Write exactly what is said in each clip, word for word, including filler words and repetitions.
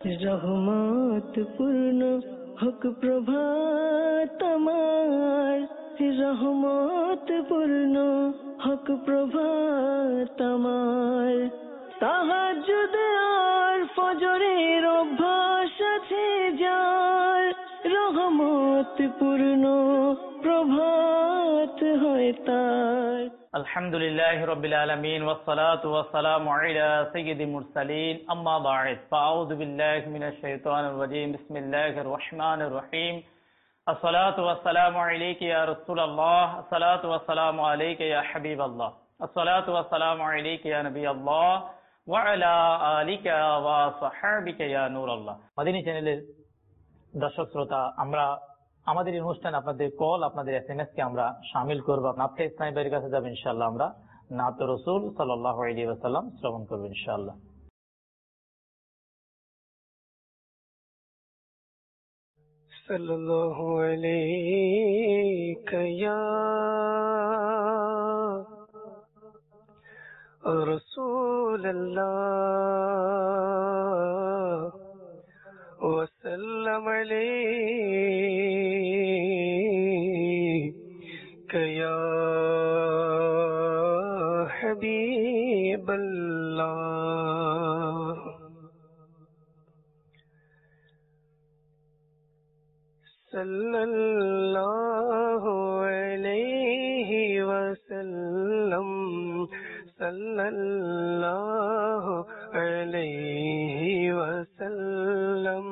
রহমত পূর্ণ হোক প্রভাত আমার, রহমত পূর্ণ হোক প্রভাত আমার। তাহাজ্জুদ আর ফজরের অভ্যাস আছে যার, রহমত পূর্ণ প্রভাত হয় তার। الحمدللہ رب العالمین والصلاة والسلام علی سید المرسلین اما بعد فاعوذ باللہ من الشیطان الرجیم بسم اللہ الرحمن الرحیم الصلاة والسلام علیک یا رسول اللہ الصلاة والسلام علیک یا حبیب اللہ الصلاة والسلام علیک یا نبی اللہ وعلی آلک وصحابک یا نور اللہ۔ مدنی চ্যানেলের দর্শক শ্রোতা, আমরা আমাদের এই অনুষ্ঠান আপনাদের কল, আপনাদের এস এম এস কে আমরা শামিল করবো। আপনার ইসলামী ভাইয়ের কাছে যাবেন ইনশাআল্লাহ, আমরা নাত রাসূল সাল্লাল্লাহু আলাইহি ওয়াসাল্লাম শ্রবণ করবো ইনশাআল্লাহ। সাল্লাল্লাহু আলাইকা ইয়া রাসূলুল্লাহ ওয়া সাল্লাম আলাইকা ইয়া হাবিবাল্লাহ। সাল্লাল্লাহু আলাইহি ওয়াসাল্লাম, সাল্লাল্লাহু আলাইহি ওয়াসাল্লাম,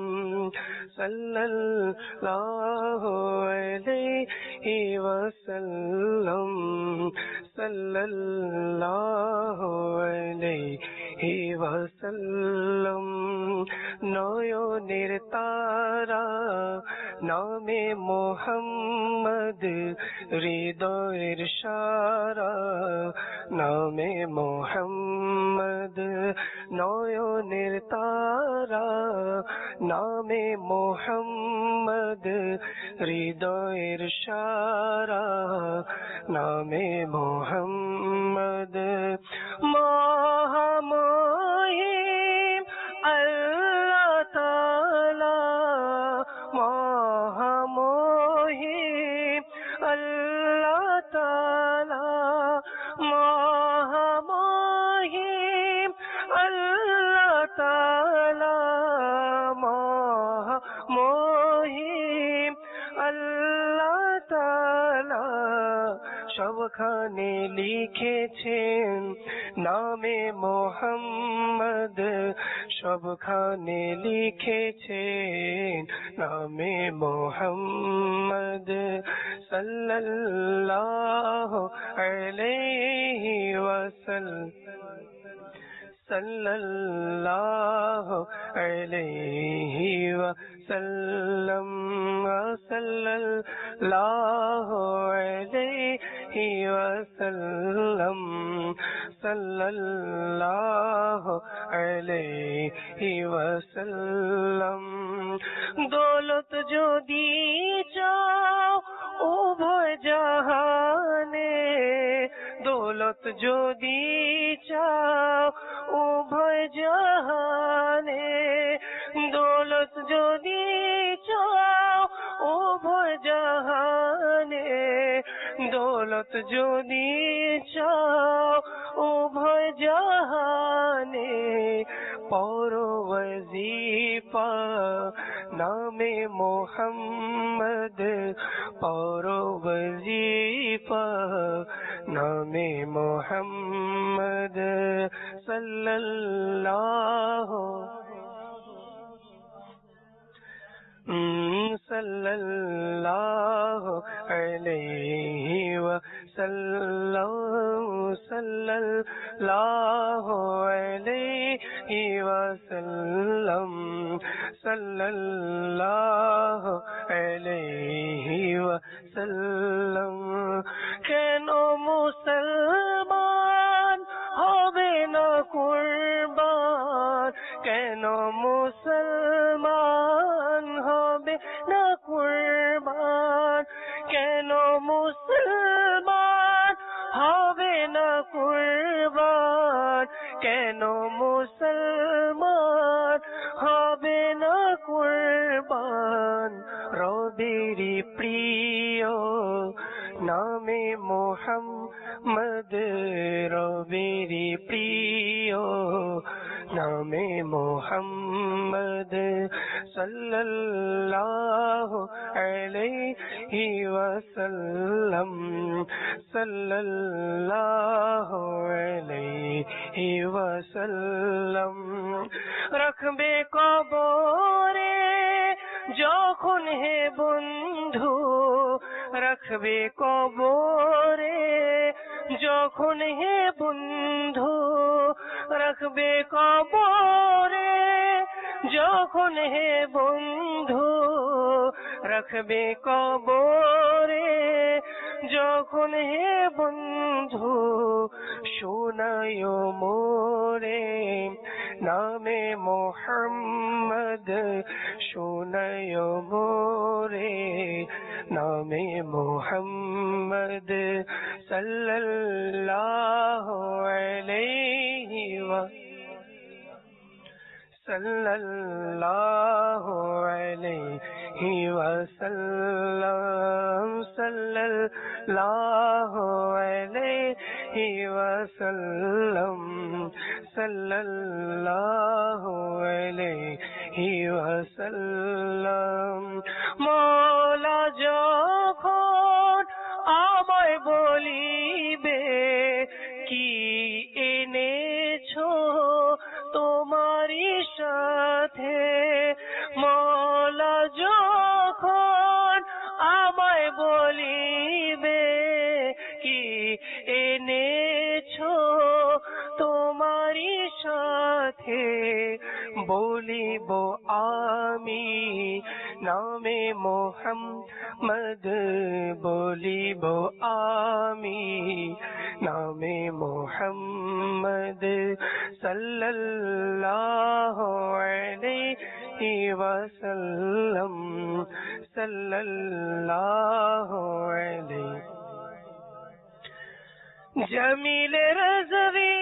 সাল্লাল্লাহু আলাইহি ওয়াসাল্লাম, সাল্লাল্লাহু আলাইহি ওয়াসাল্লাম। নয়নের তারা নামে মোহাম্মদ, হৃদয়ের সারা নামে মোহাম্মদ। নয়নের তারা নামে মোহাম্মদ, হৃদয়ের সারা নামে মোহাম্মদ। মহামহিম আল্লাহ তাআলা, মহামহিম আল্লাহ তাআলা, মহামহিম আল্লাহ তাআলা, মহামহিম আল্লাহ তাআলা। সবখানে লিখেছেন নামে মোহাম্মদ, সবখানে লিখেছেন নামে মোহাম্মদ। সাল্লাল্লাহু আলাইহি ওয়াসাল্লাম, সাল্লাল্লাহু আলাইহি ওয়াসাল্লাম, সাল্লাল্লাহু আলাইহি ওয়াসাল্লাম, সাল্লাল্লাহু আলাইহি ওয়াসাল্লাম। দৌলত যদি চাও উভয় জাহানে, দৌলত যদি চাও উভয় জাহানে, দৌলত যদি চাও উভয় জাহানে, দৌলত যদি চাও উভয় জাহানে। পড়ো ওয়াজিফা নামে মোহাম্মদ, পড়ো ওয়াজিফা নামে মোহাম্মদ। সাল্লাল্লাহু সাল্লাল্লাহু আলাইহি ওয়াসাল্লাম, সাল্লাল্লাহু আলাইহি ওয়াসাল্লাম, সাল্লাল্লাহু আলাইহি ওয়াসাল্লাম। কেন মুসলমান হবে না কুরবান, কেন মুসলমান হবে না কুরবান, কেন মুসলমান হবে না কুরবান, কেন মুসলমান হবে রবেরি প্রিয় নামে মোহাম্মদ রবেরি প্রিয় নামে মোহাম্মদ সাল্লাল্লাহু আলাইহি ওয়াসাল্লাম সাল্লাল্লাহু আলাইহি ওয়াসাল্লাম রাখবে কবরে যখন হে বন্ধু রাখবে কবরে যখন হে বন্ধু রাখবে কবরে যখন হে বন্ধু রাখবে কবরে যখন হে বন্ধু শোনায় মোরে নামে মোহাম্মদ শোনায় মোরে নামে মোহাম্মদ সাল্লাল্লাহু আলাইহি ওয়া সাল্লাল্লাহু আলাইহি ওয়াসাল্লাম সাল্লাল্লাহু আলাইহি ওয়াসাল্লাম সাল্লাল্লাহু আলাইহি ওয়াসাল্লাম মওলা যখন আমায় বলিবে কি এনেছো তোমারই সাথে মওলা যখন আমায় বলিবে কি এনেছো তোমারই সাথে বলিব আমি নামে মোহাম্মদ বলিব আমি নামে মোহাম্মদ সাল্লাল্লাহু আলাইহি ওয়াসাল্লাম সাল্লাল্লাহু আলাইহি জমিল রজবি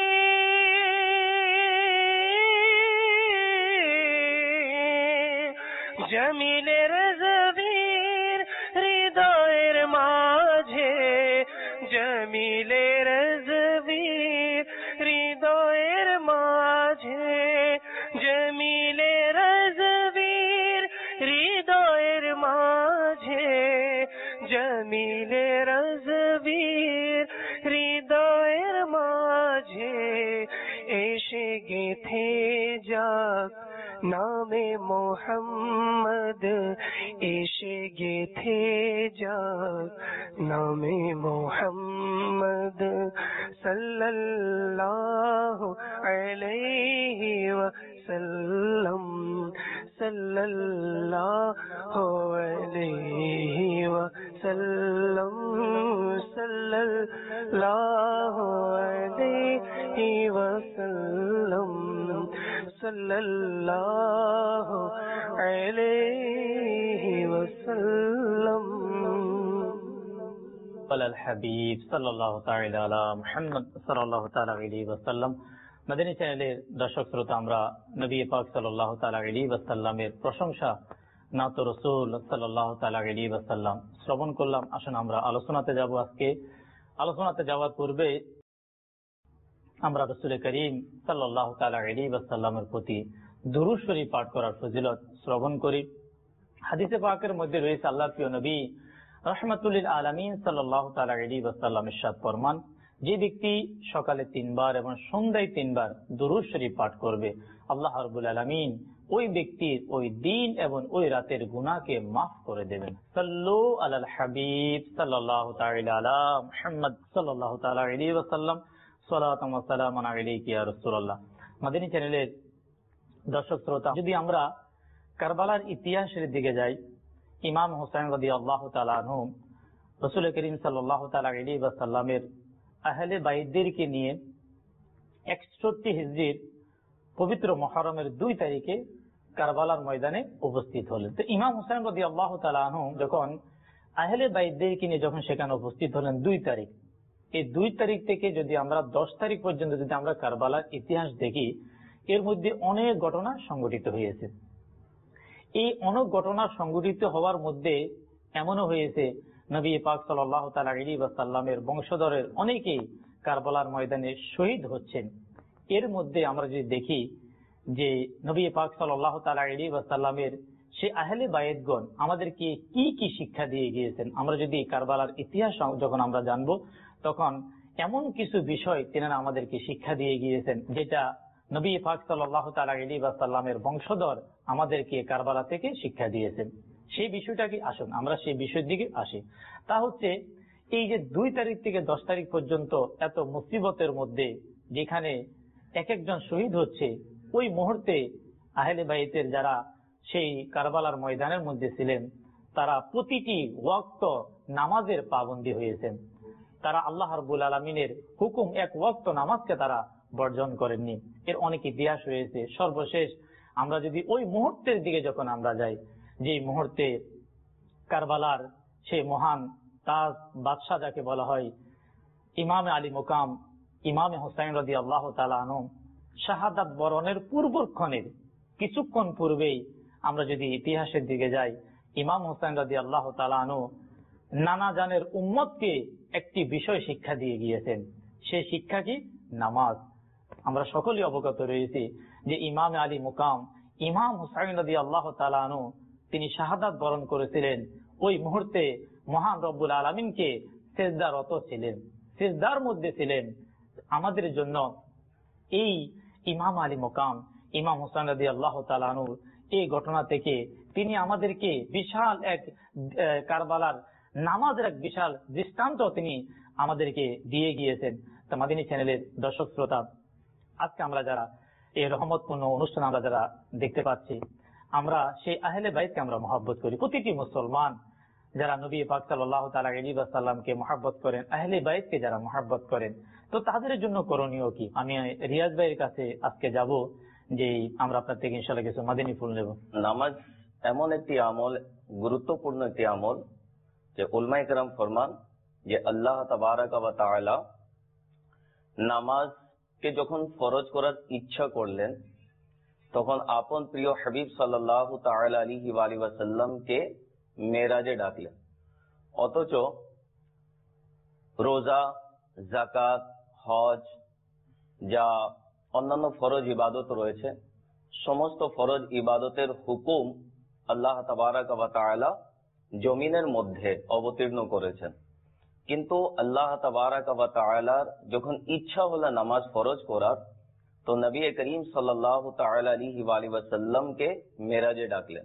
জমিল রজবীর হৃদয়ের মাঝে জমিল রজবীর হৃদয়ের মাঝে জমিল রজবীর হৃদয়ের মাঝে জমিল রজবীর হৃদয়ের মাঝে এসে গেথে যাক নামে মোহাম্মদ এসে গেথে যাক নামে মোহাম্মদ সাল্লাল্লাহু আলাইহি ওয়াসাল্লাম সাল্লাল্লাহু আলাইহি ওয়াসাল্লাম সাল্লাল্লাহু আলাইহি ওয়াসাল্লাম সাল্লাল্লাহু আলাইহি ওয়াসাল্লাম আলাল হাবিব সাল্লাল্লাহু তাআলা আলা মুহাম্মদ সাল্লাল্লাহু তাআলা আলাইহি ওয়াসাল্লাম। মাদানী চ্যানেলের দর্শক শ্রোতা, আমরা নবী পাক সাল্লাল্লাহু তাআলা আলাইহি ওয়াসাল্লামের প্রশংসা নাত রাসূল সাল্লাল্লাহু তাআলা আলাইহি ওয়াসাল্লাম শ্রবণ করলাম। আসুন আমরা আলোচনাতে যাব। আজকে আলোচনাতে যাওয়ার পূর্বে আমরা রাসূল করিম সাল্লাল্লাহু তাআলা আলাইহি ওয়াসাল্লামের প্রতি দুরূদ শরীফ পাঠ করার ফজিলত শ্রবণ করি। হাদিসে পাকের মধ্যে রয়েছে আল্লাহর প্রিয় নবী রাহমাতুল লিল আলামিন সাল্লাল্লাহু তাআলা আলাইহি ওয়াসাল্লাম ইরশাদ ফরমান, যে ব্যক্তি সকালে তিনবার এবং সন্ধ্যায় তিনবার দুরূদ শরীফ পাঠ করবে, আল্লাহ রাব্বুল আলামিন ওই ব্যক্তির ওই দিন এবং ওই রাতের গুনাহকে মাফ করে দেবেন। সাল্লু আলাল হাবিব সাল্লাল্লাহু তাআলা আলা মুহাম্মদ সাল্লাল্লাহু তাআলা আলাইহি ওয়াসাল্লাম সালাতাম ওয়া সালামান আলাইকা ইয়া রাসূলুল্লাহ। মাদানী চ্যানেলের দর্শক শ্রোতা, যদি আমরা কারবালার ইতিহাসের দিকে যাই, ইমাম হোসেন রাদিয়াল্লাহু তাআলা আনহু রাসূল করিম সাল্লাল্লাহু তাআলা আলাইহি ওয়াসাল্লামের আহলে বাইতদেরকে নিয়ে একষট্টি হিজরির পবিত্র মুহররমের দুই তারিখে কারবালার ময়দানে উপস্থিত হলেন। তো ইমাম হোসেন রাদিয়াল্লাহু তাআলা আনহু যখন আহলে বাইতদেরকে নিয়ে যখন সেখানে উপস্থিত হলেন দুই তারিখ, এই দুই তারিখ থেকে যদি আমরা দশ তারিখ পর্যন্ত যদি আমরা কারবালার ইতিহাস দেখি, এর মধ্যে অনেক ঘটনা সংঘটিত হয়েছে। এই অনেক ঘটনা সংঘটিত হওয়ার মধ্যে এমনও হয়েছে নবী পাক সাল্লাল্লাহু তাআলা আলাইহি ওয়াসাল্লামের বংশধরের অনেকেই কারবালার ময়দানে শহীদ হচ্ছেন। এর মধ্যে আমরা যদি দেখি যে নবী পাক সাল্লাল্লাহু তাআলা আলাইহি ওয়াসাল্লামের সে আহলে বায়েতগণ আমাদেরকে কি কি শিক্ষা দিয়ে গিয়েছেন, আমরা যদি কারবালার ইতিহাস যখন আমরা জানবো তখন এমন কিছু বিষয় তেনারা আমাদেরকে শিক্ষা দিয়ে গিয়েছেন যেটা নবী পাক সাল্লাল্লাহু তাআলা আলাইহি ওয়াসাল্লামের বংশধর আমাদেরকে কারবালা থেকে শিক্ষা দিয়েছেন। সেই বিষয়টাকে আসুন আমরা সেই বিষয়ের দিকে আসি। তা হচ্ছে এই যে দুই তারিখ থেকে দশ তারিখ পর্যন্ত এত মুসিবতের মধ্যে যেখানে এক একজন শহীদ হচ্ছে, ওই মুহূর্তে আহলে বাইতের যারা সেই কারবালার ময়দানের মধ্যে ছিলেন তারা প্রতিটি ওয়াক্ত নামাজের পাবন্দী হয়েছেন। তারা আল্লাহ রাব্বুল আলামিনের হুকুম এক ওয়াক্ত নামাজকে তারা বর্জন করেননি। এর অনেক ইতিহাস রয়েছে। সর্বশেষ আমরা যদি ওই মুহূর্তের দিকে যখন আমরা যাই, যে মুহূর্তে কারবালার সেই মহান তাজ বাদশাহ যাকে বলা হয় ইমামে আলী মুকাম ইমামে হুসাইন রাদিয়াল্লাহু তাআলা আনহু শাহাদাত বরণের পূর্বক্ষণের কিছুক্ষণ পূর্বেই আমরা যদি ইতিহাসের দিকে যাই, ইমাম হুসাইন রাদিয়াল্লাহু তাআলা আনহু নানা জানের উম্মতকে একটি বিষয় শিক্ষা দিয়ে গিয়েছেন। সেই শিক্ষা কি? নামাজ। আমরা সকলেই অবগত রয়েছি যে ইমাম আলী মুকাম ইমাম হুসাইন রাদিয়াল্লাহু তাআলা আনহু তিনি শাহাদাত বরণ করেছিলেন। ওই মুহূর্তে মহান রব্বুল আলামিনকে সিজদারত ছিলেন, সিজদার মধ্যে ছিলেন। আমাদের জন্য এই ইমাম আলী মুকাম ইমাম হুসাইন রাদিয়াল্লাহু তাআলা আনহু এই ঘটনা থেকে তিনি আমাদেরকে বিশাল এক কারবালার নামাজের এক বিশাল দৃষ্টান্ত তিনি আমাদেরকে দিয়ে গিয়েছেন। তা মাদিনী চ্যানেলের দর্শক শ্রোতা, আজকে আমরা যারা এই রহমতপূর্ণ অনুষ্ঠান আমরা যারা দেখতে পাচ্ছি, আমরা সেই আহলে বাইতকে আমরা মহব্বত করি। প্রতিটি মুসলমান যারা নবী পাক সাল্লাল্লাহু তাআলা আলাইহি ওয়াসাল্লামকে মহব্বত করেন, আহলে বাইতকে যারা মহব্বত করেন, তো তাদের জন্য করণীয় কি? আমি রিয়াজ ভাইয়ের কাছে আজকে যাব যে আমরা আপনার থেকে ইনশাআল্লাহ কিছু মাদিনী ফুল নেব। নামাজ এমন একটি আমল, গুরুত্বপূর্ণ একটি আমল যে উলামায়ে কেরাম ফরমান যে আল্লাহ তাবারাকা ওয়া তাআলা নামাজকে যখন ফরজ করার ইচ্ছা করলেন তখন আপন প্রিয় হাবিব সাল্লাল্লাহু তাআলা আলাইহি ওয়া আলিহি ওয়াসাল্লামকে মেরাজে ডাকলেন। অথচ রোজা, যাকাত, হজ যা অন্যান্য ফরজ ইবাদত রয়েছে, সমস্ত ফরজ ইবাদতের হুকুম আল্লাহ তাবারাকা ওয়া তাআলা জমিনের মধ্যে অবতীর্ণ করেছেন। কিন্তু আল্লাহ তাবারাকা ওয়া তাআলার যখন ইচ্ছা হলো নামাজ ফরজ করার, তো নবী করিম সাল্লাল্লাহু তাআলা আলাইহি ওয়া আলিহি ওয়াসাল্লামকে মেরাজে ডাকলেন।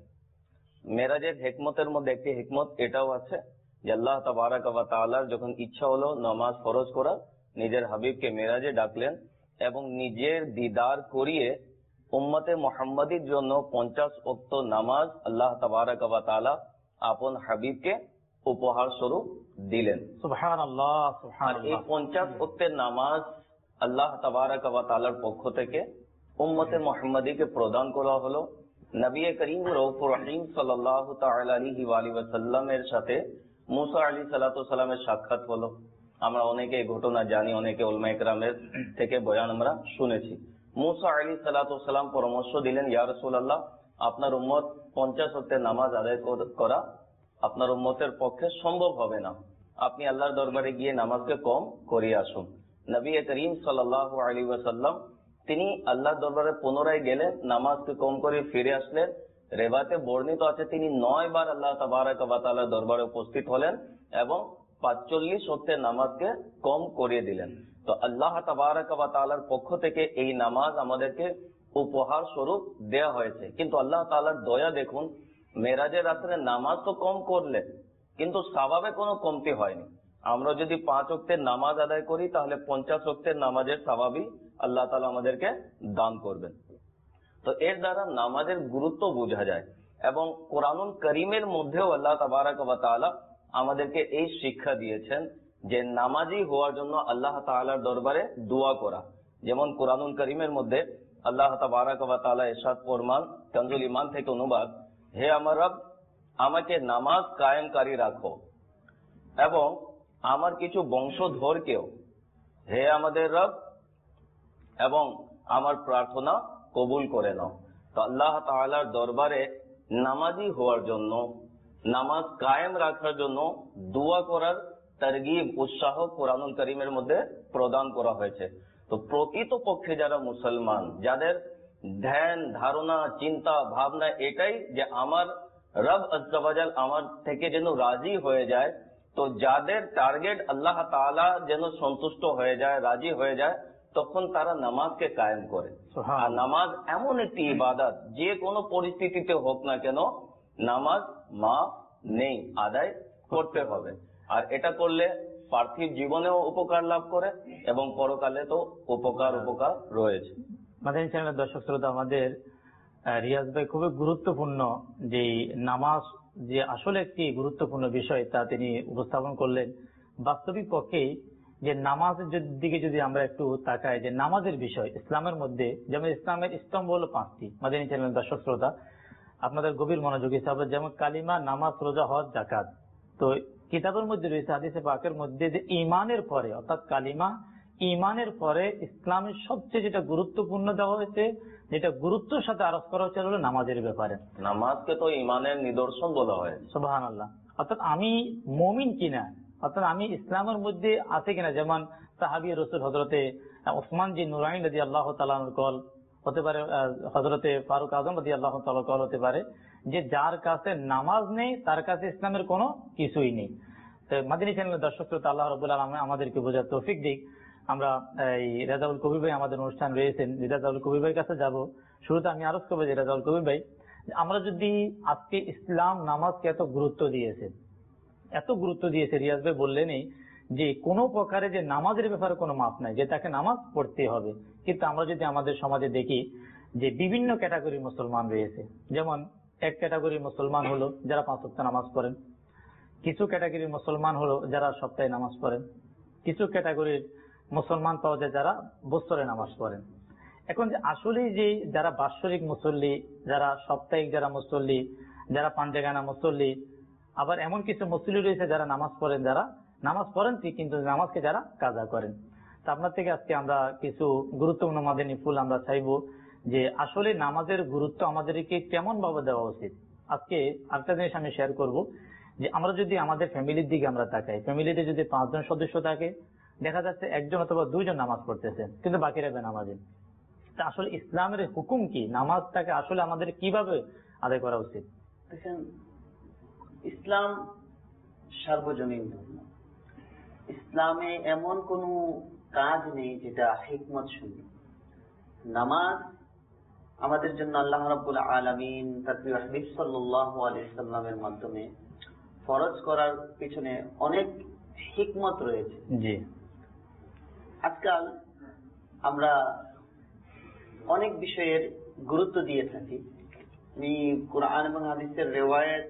মেরাজের হিকমতের মধ্যে একটি হিকমত এটাও আছে যে আল্লাহ তাবারাকা ওয়া তাআলার যখন ইচ্ছা হলো নামাজ ফরজ করার, নিজের হাবিবকে মেরাজে ডাকলেন এবং নিজের দিদার করিয়ে উম্মতে মুহাম্মাদীর জন্য পঞ্চাশ ওয়াক্ত নামাজ আল্লাহ তাবারাকা ওয়া তাআলা আপন হাবিবকে উপহার স্বরূপ দিলেন। সুবহানাল্লাহ, সুবহানাল্লাহ। এই পঞ্চাশ ওয়াক্তের নামাজ আল্লাহ তাবারাকা ওয়া তাআলার পক্ষ থেকে উম্মতে মুহাম্মাদীকে প্রদান করা হলো। নবী করিম রউফুর রহিম সাল্লাল্লাহু তাআলা আলাইহি ওয়া আলিহি ওয়াসাল্লামের সাথে মুসা আলাইহিস সালাতু সালামের সাক্ষাৎ হলো। আমরা অনেকে এই ঘটনা জানি, অনেকে উলামায়ে কেরামের থেকে বয়ান আমরা শুনেছি। মুসা আলাইহিস সালাতু সালাম পরামর্শ দিলেন, ইয়া রাসূলুল্লাহ, আপনার উম্মত পঞ্চাশ ওয়াক্তের নামাজ আদায় করা আপনার উম্মতের পক্ষে সম্ভব হবে না, আপনি আল্লাহর দরবারে গিয়ে নামাজকে কম করিয়ে আসুন। নবী করিম সাল্লাল্লাহু আলাইহি ওয়াসাল্লাম তিনি আল্লাহর দরবারে পুনরায় গেলেন, নামাজকে কম করে ফিরে আসলেন। রেবাতে বর্ণিত আছে তিনি নয় বার আল্লাহ তাবারাকা ওয়া তাআলার দরবারে উপস্থিত হলেন এবং পাঁচচল্লিশ ওয়াক্তের নামাজকে কম করিয়ে দিলেন। তো আল্লাহ তাবারাকা ওয়া তাআলার পক্ষ থেকে এই নামাজ আমাদেরকে উপহার স্বরূপ দেয়া হয়েছে। কিন্তু আল্লাহ তাআলার দয়া দেখুন, মেরাজের রাত্রে নামাজ তো কম করলেন কিন্তু সওয়াবে কোনো কমতি হয়নি। আমরা যদি পাঁচ ওয়াক্তের নামাজ আদায় করি তাহলে পঞ্চাশ ওয়াক্তের নামাজের সওয়াবই আল্লাহ তাআলা আমাদেরকে দান করবেন। তো এর দ্বারা নামাজের গুরুত্ব বোঝা যায় এবং কোরআনুল কারীমের মধ্যেও আল্লাহ তাবারাকা ওয়া তাআলা আমাদেরকে এই শিক্ষা দিয়েছেন যে নামাজি হওয়ার জন্য আল্লাহ তাআলার দরবারে দোয়া করা। যেমন কোরআনুল কারীমের মধ্যে আল্লাহ তাবারাকা ওয়া তাআলা ইরশাদ ফরমান, কানজুল ঈমান থেকে অনুবাদ, হে আমার রব, আমাকে নামাজ কায়েমকারী রাখো এবং আমার কিছু বংশধরকেও হে আমাদের রব এবং আমার প্রার্থনা কবুল করে নাও। তো আল্লাহ তাআলার দরবারে নামাজি হওয়ার জন্য, নামাজ কায়েম রাখার জন্য দোয়া করার তারগিব, উৎসাহ কোরআনুল কারীমের মধ্যে প্রদান করা হয়েছে। তো প্রকৃত পক্ষে যারা মুসলমান, যাদের ধ্যান ধারণা চিন্তা ভাবনা এটাই যে আমার রব আজ্জা ওয়া জাল আমার থেকে যেন রাজি হয়ে যায়, তো যাদের টার্গেট আল্লাহ তাআলা যেন সন্তুষ্ট হয়ে যায়, রাজি হয়ে যায়, তখন তারা নামাজকে কায়েম করে। আর নামাজ এমন একটি ইবাদত, যে কোনো পরিস্থিতিতে হোক না কেন নামাজ মাফ নেই, আদায় করতে হবে। আর এটা করলে পার্থিব জীবনেও উপকার লাভ করে এবং পরকালে তো উপকার উপকার রয়েছে। মাদানী চ্যানেলের দর্শক শ্রোতা, আমাদের রিয়াজ ভাই খুবই গুরুত্বপূর্ণ যে নামাজ যে আসলে একটি গুরুত্বপূর্ণ বিষয় তা তিনি উপস্থাপন করলেন। বাস্তবিক পক্ষেই যে নামাজের দিকে যদি আমরা একটু তাকাই, যে নামাজের বিষয় ইসলামের মধ্যে, যেমন ইসলামের স্তম্ভ হলো পাঁচটি। মাদানী চ্যানেলের দর্শক শ্রোতা, আপনাদের গভীর মনোযোগী হিসাবে, যেমন কালিমা, নামাজ, রোজা, হজ, যাকাত। তো কিতাবের মধ্যে রয়েছে, হাদিসে পাকের মধ্যে, যে ইমানের পরে অর্থাৎ কালিমা, ইমানের পরে ইসলামের সবচেয়ে যেটা গুরুত্বপূর্ণ দেওয়া হয়েছে, যেটা গুরুত্বের সাথে আরোপ করা হচ্ছে হলো নামাজের ব্যাপারে। নামাজকে তো ইমানের নিদর্শন বলা হয়। সুবহানাল্লাহ। অর্থাৎ আমি মুমিন কিনা, অর্থাৎ আমি ইসলামের মধ্যে আছে কিনা। যেমন সাহাবী রাসূল হযরতে ওসমান জি নুরাইন রাদিয়াল্লাহু তাআলা আনহু কল হতে পারে, হযরতে ফারুক আযম রাদিয়াল্লাহু তাআলা কল হতে পারে, যে যার কাছে নামাজ নেই তার কাছে ইসলামের কোনো কিছুই নেই। তো মাদানী চ্যানেলের দর্শক শ্রোতা, আল্লাহ রাব্বুল আলামিন আমাদেরকে বোঝার তৌফিক দিক। আমরা এই রেজাউল কবির ভাই আমাদের অনুষ্ঠান রয়েছেন, রেজাউল কবির ভাইয়ের কাছে যাব। শুরুতে আমি আরজ করবো যে রেজাউল কবির ভাই, আমরা যদি আজকে ইসলাম নামাজকে এত গুরুত্ব দিয়েছে, এত গুরুত্ব দিয়েছে, রিয়াজ ভাই বললেনই যে কোনো প্রকারে যে নামাজের ব্যাপারে কোনো মাপ নাই, যে তাকে নামাজ পড়তে হবে। কিন্তু আমরা যদি আমাদের সমাজে দেখি যে বিভিন্ন ক্যাটাগরির মুসলমান রয়েছে। যেমন এক ক্যাটাগরির মুসলমান হলো যারা পাঁচ ওয়াক্ত নামাজ পড়েন, কিছু ক্যাটাগরির মুসলমান হলো যারা সপ্তাহে নামাজ পড়েন, কিছু ক্যাটাগরির মুসলমান পাওয়া যায় যারা বছরে নামাজ পড়েন। এখন যে আসলে যে যারা বাৎসরিক মুসল্লি, যারা সাপ্তাহিক যারা মুসল্লি, যারা পাঞ্জাগানা মুসল্লি, আবার এমন কিছু মুসল্লি রয়েছে যারা নামাজ পড়েন, যারা নামাজ পড়েন ঠিক কিন্তু নামাজকে যারা কাজা করেন। তা আপনার থেকে আজকে আমরা কিছু গুরুত্বপূর্ণ মাদানী ফুল আমরা চাইবো যে আসলে নামাজের গুরুত্ব আমাদেরকে কেমন ভাবে দেওয়া উচিত। আজকে আরেকটা জিনিস আমি শেয়ার করব যে আমরা যদি আমাদের ফ্যামিলির দিকে আমরা তাকাই, ফ্যামিলিতে যদি পাঁচজন সদস্য থাকে, দেখা যাচ্ছে একজন অথবা দুইজন নামাজ পড়তেছে কিন্তু বাকিরা বেনামাজি। তা আসলে ইসলামের হুকুম কি, নামাজটাকে আসলে আমাদের কিভাবে আদায় করা উচিত? দেখেন, ইসলাম সার্বজনীন ধর্ম। ইসলামে এমন কোন কাজ নেই যেটা হিকমত শূন্য। নামাজ আমাদের জন্য আল্লাহ রাব্বুল আলামিন তার প্রিয় হাবিব সাল্লাল্লাহু আলাইহি সাল্লামের মাধ্যমে ফরজ করার পিছনে অনেক হিকমত রয়েছে। জি, আজকাল আমরা অনেক বিষয়ের গুরুত্ব দিয়ে থাকি। আমি কোরআন এবং হাদিসের রিওয়ায়াত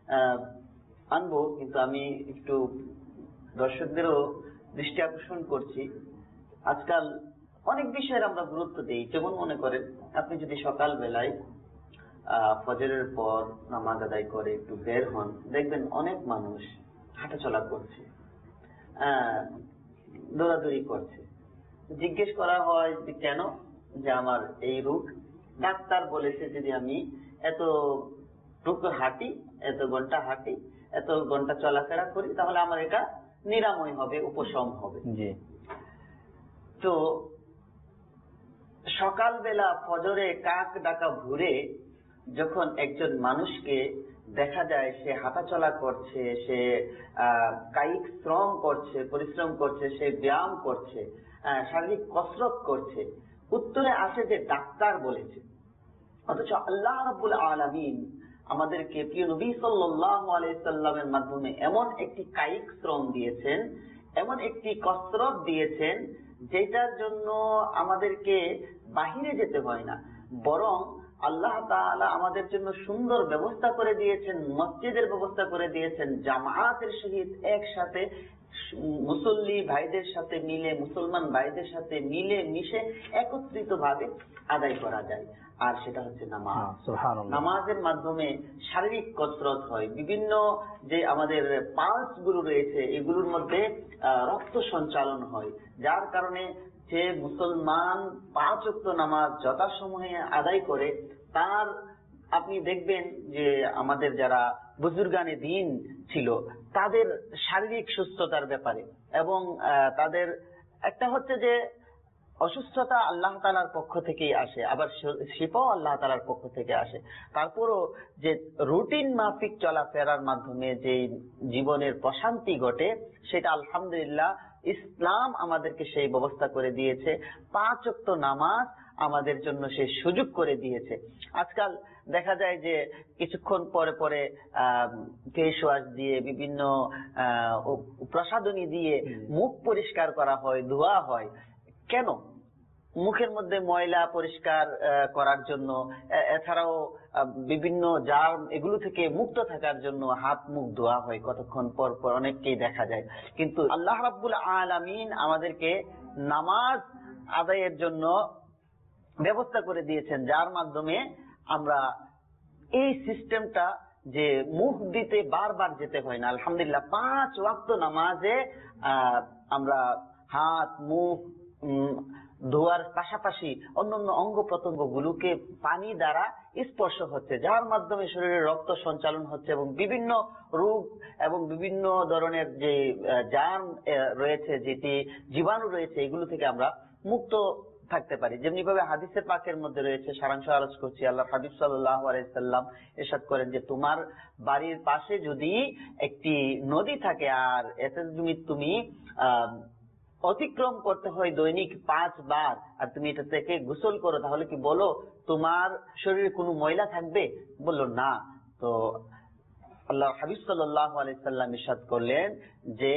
আনবো, কিন্তু আমি একটু দর্শকদেরও দৃষ্টি আকর্ষণ করছি। আজকাল অনেক বিষয়ের আমরা গুরুত্ব দিই। যেমন মনে করেন, আপনি যদি সকাল বেলায় আহ ফজরের পর নামাজ আদায় করে একটু বের হন, দেখবেন অনেক মানুষ হাঁটাচলা করছে, আহ দৌড়াদৌড়ি করছে। জিজ্ঞেস করা হয় যে কেন, যে আমার এই রোগ, ডাক্তার বলেছে যদি আমি এত টুকু হাঁটি, এত ঘন্টা হাঁটি, এত ঘন্টা চলাফেরা করি, তাহলে আমার এটা নিরাময় হবে, উপশম হবে। তো সকালবেলা ফজরে কাক ডাকা ভোরে যখন একজন মানুষকে দেখা যায় সে হাঁটাচলা করছে, সে আহ কায়িক শ্রম করছে, পরিশ্রম করছে, সে ব্যায়াম করছে, শারীরিক কসরত করছে, উত্তরে আসে যে ডাক্তার বলেছে। অথচ আল্লাহ রাব্বুল আলামিন আমাদেরকে প্রিয় নবী সাল্লাল্লাহু আলাইহি সাল্লামের মাধ্যমে এমন একটি কায়িক শ্রম দিয়েছেন, এমন একটি কসরত দিয়েছেন যেটার জন্য আমাদেরকে বাহিরে যেতে হয় না, বরং আল্লাহ তাআলা আমাদের জন্য সুন্দর ব্যবস্থা করে দিয়েছেন, মসজিদের ব্যবস্থা করে দিয়েছেন, জামায়াতের সহিত একসাথে মুসল্লি ভাইদের সাথে মিলে, মুসলমান ভাইদের সাথে মিলে মিশে একত্রিত ভাবে আদায় করা যায়। আর সেটা হচ্ছে নামাজ। নামাজের মাধ্যমে শারীরিক কসরত হয়, বিভিন্ন যে আমাদের পালস গুলো রয়েছে এগুলোর মধ্যে রক্ত সঞ্চালন হয়, যার কারণে যে মুসলমান পাঁচ ওয়াক্ত নামাজ যথাসময়ে আদায় করে তার আপনি দেখবেন যে আমাদের যারা বুজুর্গানে দিন ছিল তাদের শারীরিক সুস্থতার ব্যাপারে এবং তাদের একটা হচ্ছে যে অসুস্থতা আল্লাহ তাআলার পক্ষ থেকেই আসে, আবার শিফাও আল্লাহ তাআলার পক্ষ থেকে আসে। তারপরও যে রুটিন মাফিক চলাফেরার মাধ্যমে যে জীবনের প্রশান্তি ঘটে সেটা আলহামদুলিল্লাহ ইসলাম আমাদেরকে সেই ব্যবস্থা করে দিয়েছে। পাঁচ ওয়াক্ত নামাজ আমাদের জন্য সেই সুযোগ করে দিয়েছে। আজকাল দেখা যায় যে কিছুক্ষণ পরে পরে আহ ফেস ওয়াশ দিয়ে বিভিন্ন আহ প্রসাধনী দিয়ে মুখ পরিষ্কার করা হয়, ধোয়া হয়। কেন? মুখের মধ্যে ময়লা পরিষ্কার করার জন্য, এছাড়াও বিভিন্ন জার্ম এগুলো থেকে মুক্ত থাকার জন্য হাত মুখ ধোয়া হয় কতক্ষণ পর পর, অনেককেই দেখা যায়। কিন্তু আল্লাহ রাব্বুল আলামিন আমাদেরকে নামাজ আদায়ের জন্য ব্যবস্থা করে দিয়েছেন, যার মাধ্যমে আমরা এই সিস্টেমটা যে মুখ দিতে বারবার যেতে হয় না। আলহামদুলিল্লাহ পাঁচ ওয়াক্ত নামাজে আহ আমরা হাত মুখ ধোয়ার পাশাপাশি অন্যান্য অঙ্গ প্রত্যঙ্গ গুলোকে পানি দ্বারা স্পর্শ হচ্ছে, যার মাধ্যমে শরীরে রক্ত সঞ্চালন হচ্ছে এবং বিভিন্ন রোগ এবং বিভিন্ন ধরনের যে জার্ম রয়েছে, যেটি জীবাণু রয়েছে, এগুলো থেকে আমরা মুক্ত থাকতে পারি। যেমনি ভাবে হাদিসের পাকের মধ্যে রয়েছে, সারাংশ আলোচ করছি, আল্লাহ হাবিব সাল্লাল্লাহু আলাইহি সাল্লাম ইরশাদ করেন যে তোমার বাড়ির পাশে যদি একটি নদী থাকে আর এতে তুমি তুমি আহ অতিক্রম করতে হয় দৈনিক পাঁচ বার, আর তুমি এটা থেকে গোসল করো, তাহলে কি বলো তোমার শরীরে কোনো ময়লা থাকবে? বললো না। তো আল্লাহ হাবিব সাল্লাল্লাহু আলাইহি সাল্লাম ইরশাদ করলেন যে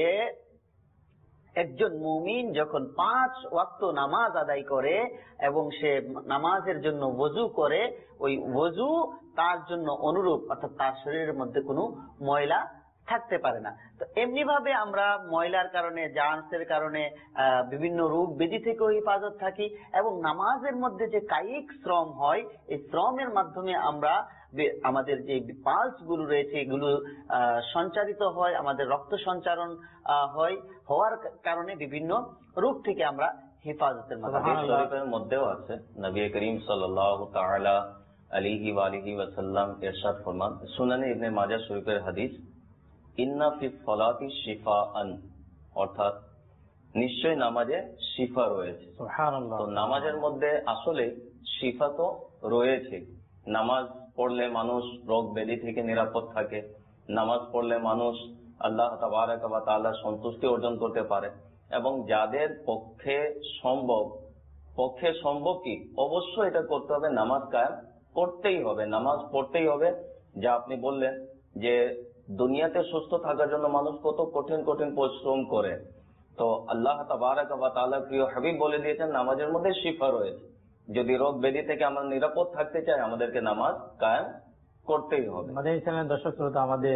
একজন মুমিন যখন পাঁচ ওয়াক্ত নামাজ আদায় করে এবং সে নামাজের জন্য ওযু করে, ওই ওযু তার জন্য অনুরূপ, অর্থাৎ তার শরীরের মধ্যে কোনো ময়লা থাকতে পারে না। তো এমনি ভাবে আমরা ময়লার কারণে, জার্মসের কারণে বিভিন্ন রোগ ব্যাধি থেকেও হেফাজত থাকি এবং নামাজের মধ্যে যে কায়িক শ্রম হয়, এই শ্রমের মাধ্যমে আমরা আমাদের যে পালস গুলো রয়েছে এগুলো সঞ্চারিত হয়, আমাদের রক্ত সঞ্চারণ হয়, হওয়ার কারণে বিভিন্ন রোগ থেকে আমরা হেফাজতের শরীফের মধ্যেও আছে। নবী করিম সাল্লাল্লাহু তাআলা আলাইহি ওয়া আলিহি ওয়াসাল্লাম ইরশাদ ফরমান, সুনানে ইবনে মাজাহ শরীফের হাদিস, ইন্না ফিস সালাতি শিফাআন, অর্থাৎ নিশ্চয় নামাজে শিফা রয়েছে। সুবহানাল্লাহ। তো নামাজের মধ্যে আসলে শিফা তো রয়েছে। নামাজ পড়লে মানুষ রোগ ব্যাধি থেকে নিরাপদ থাকে, নামাজ পড়লে মানুষ আল্লাহ তাবারাক ওয়া তাআলার সন্তুষ্টি অর্জন করতে পারে, এবং যাদের পক্ষে সম্ভব পক্ষে সম্ভব কি অবশ্যই এটা করতে হবে, নামাজ কায়েম করতেই হবে, নামাজ পড়তেই হবে। যা আপনি বললেন যে দুনিয়াতে সুস্থ থাকার জন্য মানুষ কত কঠিন কঠিন পরিশ্রম করে, তো আল্লাহ তাবারাক ওয়া তাআলা প্রিয় হাবিব বলে দিয়েছেন নামাজের মধ্যে শিফা রয়েছে। যদি রোগ ব্যাধি থেকে আমরা নিরাপদ থাকতে চাই, আমাদেরকে নামাজ কায়েম করতেই হবে। আমাদের ইসলামের দর্শক শ্রোতা, আমাদের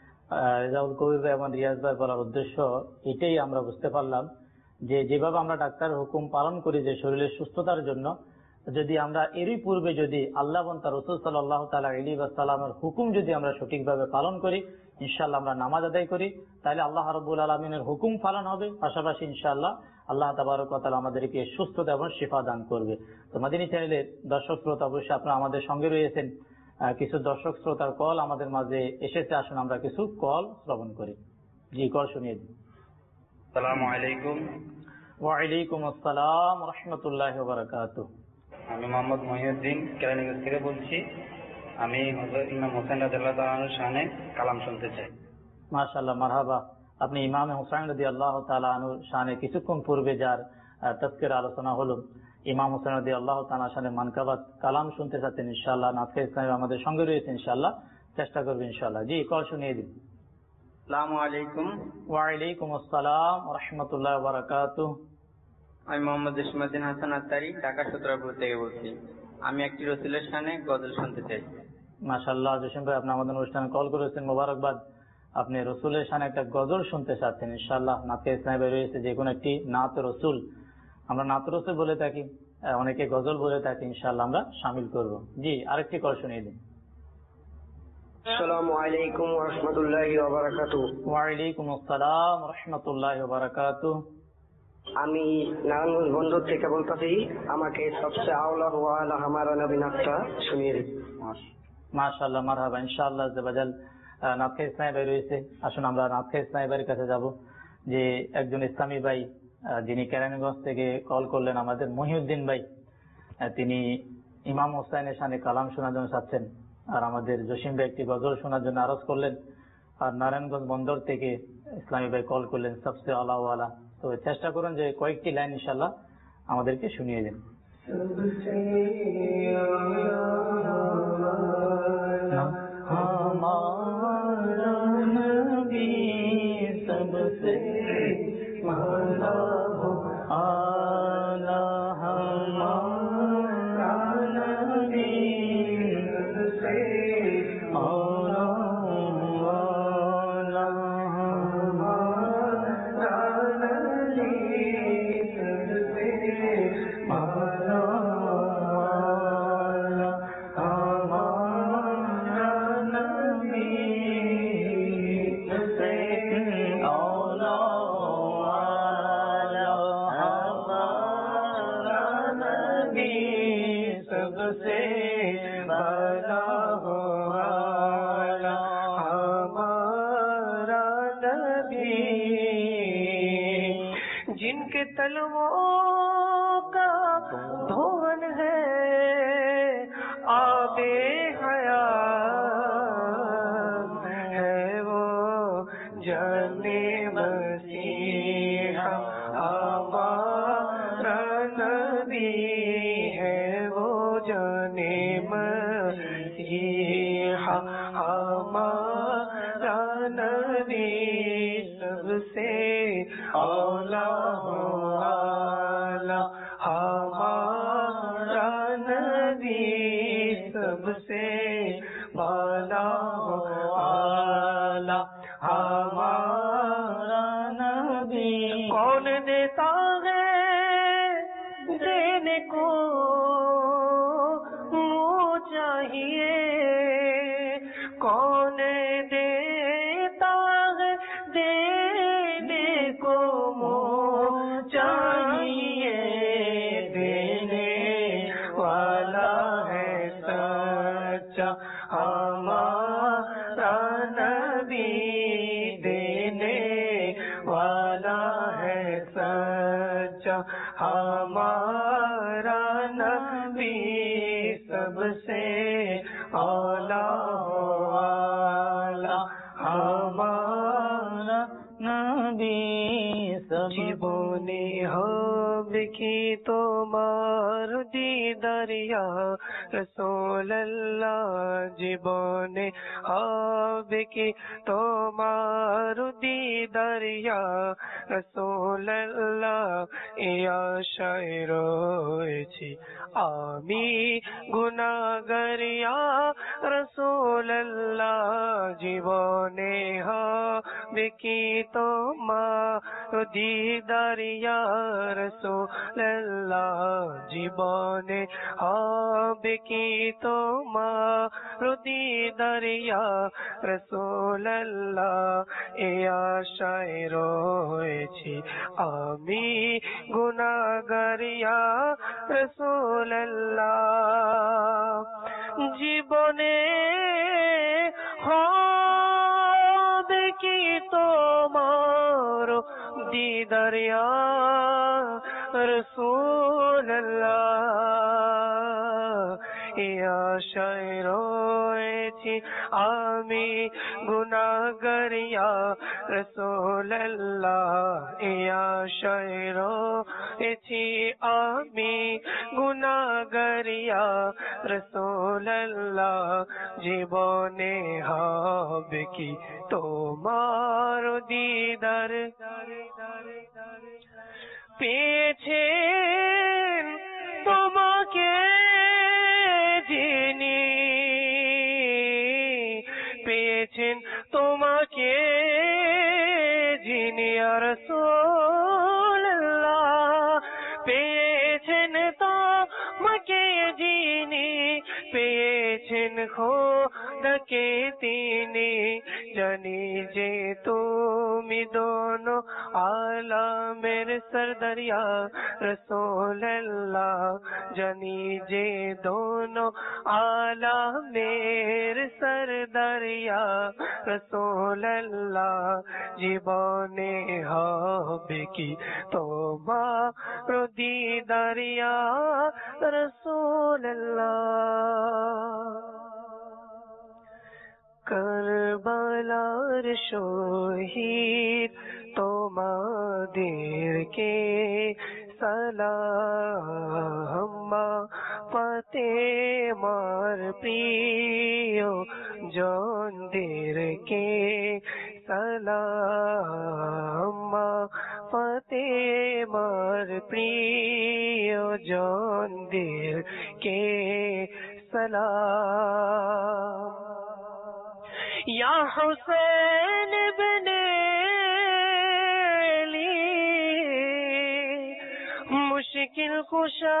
রেজাউল কবির ভাই এবং রিয়াজ ভাই বলার উদ্দেশ্য এটাই আমরা বুঝতে পারলাম যে যেভাবে আমরা ডাক্তারের হুকুম পালন করি যে শরীরের সুস্থতার জন্য, যদি আমরা এরই পূর্বে যদি আল্লাহ এবং তার রাসূল সাল্লাল্লাহু তাআলা আলাইহি ওয়াসাল্লামের হুকুম যদি আমরা সঠিকভাবে পালন করি, ইনশাআল্লাহ আমরা নামাজ আদায় করি, তাহলে আল্লাহ রাব্বুল আলামিনের হুকুম পালন হবে, পাশাপাশি ইনশাআল্লাহ আল্লাহ তাবারক ওয়া তাআলা আমাদেরকে সুস্থতা এবং শিফা দান করবে। তো মাদিনী চ্যানেলের দর্শক শ্রোতা, অবশ্যই আপনারা আমাদের সঙ্গে রয়েছেন। কিছু দর্শক শ্রোতার কল আমাদের মাঝে এসেছে, আসুন আমরা কিছু কল শ্রবণ করি। জি, কল শুনিয়ে দিন। আসসালামু আলাইকুম। ওয়া আলাইকুম আসসালাম ওয়া রাহমাতুল্লাহি ওয়া বারাকাতুহু। আমি মোহাম্মদ মহিউদ্দিন কেরানীগঞ্জ থেকে বলছি। আমি হযরত ইমাম হোসেন রাদিয়াল্লাহু তাআলা আনহুর শানে কালাম শুনতে চাই। মাশাআল্লাহ, মারহাবা। আপনি ইমাম হোসেন রাদিয়াল্লাহু তাআলা আনহুর শানে কিছুক্ষণ পূর্বে যার তাফসীর আলোচনা হলো, ইমাম হোসেন রাদিয়াল্লাহু তাআলা শানে মানকাবাত কালাম শুনতে চাচ্ছেন, ইনশাআল্লাহ নাজকে ইসলামে আমাদের সঙ্গে রয়েছে, ইনশাআল্লাহ চেষ্টা করবে ইনশাআল্লাহ। জি, কল শুনিয়ে দিন। আসসালামু আলাইকুম। ওয়া আলাইকুম আসসালাম ওয়া রাহমাতুল্লাহি ওয়া বারাকাতুহু। আমি মোহাম্মদ ইসমাউদ্দিন হাসান আত্তারি, ঢাকা সূত্রাপুর থেকে বলছি। আমি একটি রাসূলের শানে গজল শুনতে চাই। মাশাআল্লাহ, জসিম ভাই আপনি আমাদের অনুষ্ঠানে কল করেছেন, মোবারকবাদ। আপনি রসুলের শানে একটা গজল শুনতে চাচ্ছেন, ইনশাআল্লাহ নাজকে ইসলামে রয়েছে যে কোনো একটি নাত রসুল, আমরা নাত রসুল বলে থাকি, অনেকে গজল বলে থাকি, ইনশাআল্লাহ আমরা শামিল করব। জি, আরেকটি কল শুনিয়ে দিন। আসসালামু আলাইকুম ওয়া রাহমাতুল্লাহি ওয়া বারাকাতুহু। ওয়া আলাইকুম আসসালাম ওয়া রাহমাতুল্লাহি ওয়া বারাকাতুহু। আমি নারায়ণগঞ্জ বন্দর থেকে বলতেছি, আমাকে সবচেয়ে আওলা হুয়া আলা হামারা নবী নাথটা শুনিয়ে দিন। মাশাআল্লাহ, মারহাবা। ইনশাআল্লাহ আজ্জাবাজাল নাথকে ইসলামী ভাই রয়েছে। আসুন আমরা নাথকে ইসলামী ভাইয়ের কাছে যাব, যে একজন ইসলামী ভাই যিনি কেরানীগঞ্জ থেকে কল করলেন, আমাদের মহিউদ্দিন ভাই। তিনি ইমাম হোসাইনের শানে কালাম শোনার জন্য চাচ্ছেন, আর আমাদের জসিম ভাই একটি গজল শোনার জন্য আরজ করলেন, আর নারায়ণগঞ্জ বন্দর থেকে ইসলামী ভাই কল করলেন সবসে আলা ওয়ালা। তো চেষ্টা করুন যে কয়েকটি লাইন ইনশাআল্লাহ আমাদেরকে শুনিয়ে দেন। जिनके तलवों का धोवन है आबे हयात है वो जाने मसीहा हमारा नबी है वो जाने मसीहा हमारा नबी सबसे औला वाला हमारा नबी सबसे वाला वाला हमारा नबी। कौन देता है देने को मुँह चाहिए, कौन देता है देने को मुँह चाहिए, देने वाला है सच्चा हमारा नबी, देने वाला है सच्चा हमारा नबी सबसे औला वाला हमारा नबी। জীবনে হবে কি তোমার দিদারিয়া রাসূলুল্লাহ, জীবনে হবে কি তোমার দিদারিয়া রাসূলুল্লাহ, এই আশায় রয়েছি আমি গুনাহগারিয়া রাসূলুল্লাহ, জীবনে হবে কি তোমার দিদারিয়া রাসূলুল্লাহ, জীবনে হবে কি তোমার দিদারিয়া রাসূলুল্লাহ, এই আশায় রয়েছি আমি গুনাহগারিয়া রাসূলুল্লাহ, জীবনে হবে কি তোমার দিদারিয়া রাসূলুল্লাহ, এই আশায় রয়েছি আমি গুনাহগারিয়া রাসূলুল্লাহ, এই আশায় রয়েছি আমি গুনাহগারিয়া রাসূলুল্লাহ, জীবনে হবে কি তোমার দিদার পেয়েছেন তোমাকে যিনি, পেয়েছেন তোমাকে যিনি রাসূলুল্লাহ, পেয়েছেন তোমাকে যিনি, পেয়েছেন খোদা के तीनी जानी जे तुमी दोनों आलमेर सरदारिया रसूल अल्लाह जानी जे दोनों आलमेर सरदारिया रसूल अल्लाह जीवने হবে কি তোমার দিদারিয়া রাসূলুল্লাহ কারবালার শহীদ তোমাদেরকে সালাম ফাতেমার প্রিয় জনদেরকে সালাম ফাতেমার প্রিয় জনদেরকে সালাম या हुसैन इब्ने अली मुश्किल कुशा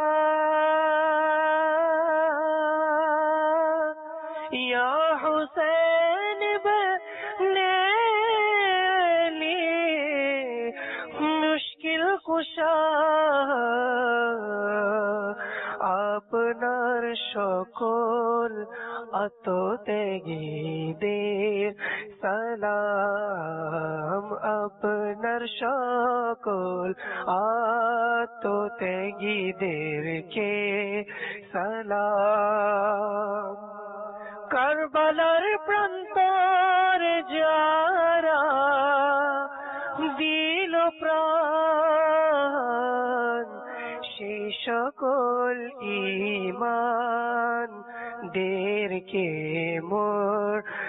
या हुसैन इब्ने अली मुश्किल कुशा আপনার সকল আত্মত্যাগীদের সালাম আপনার সকল আত্মত্যাগীদেরকে সালাম কারবালার প্রান্তর যারা দিল প্রাণ সেই সকল ঈমান দেরকে মোর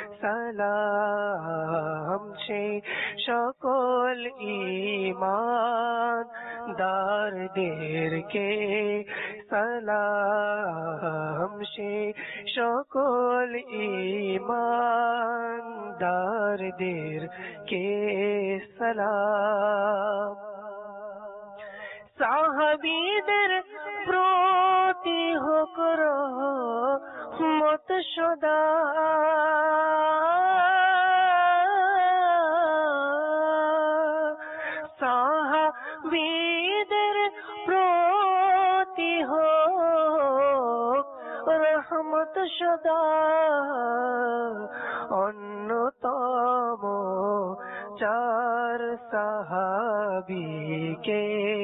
সালাম সেই সকল ঈমান দারদেরকে সালাম সেই সকল ঈমান দারদেরকে সালাম সাহাবীদের প্রতি হোক রহমত সদা সাহাবীদের প্রতি হোক রহমত সদা অন্যতম চার সাহাবীকে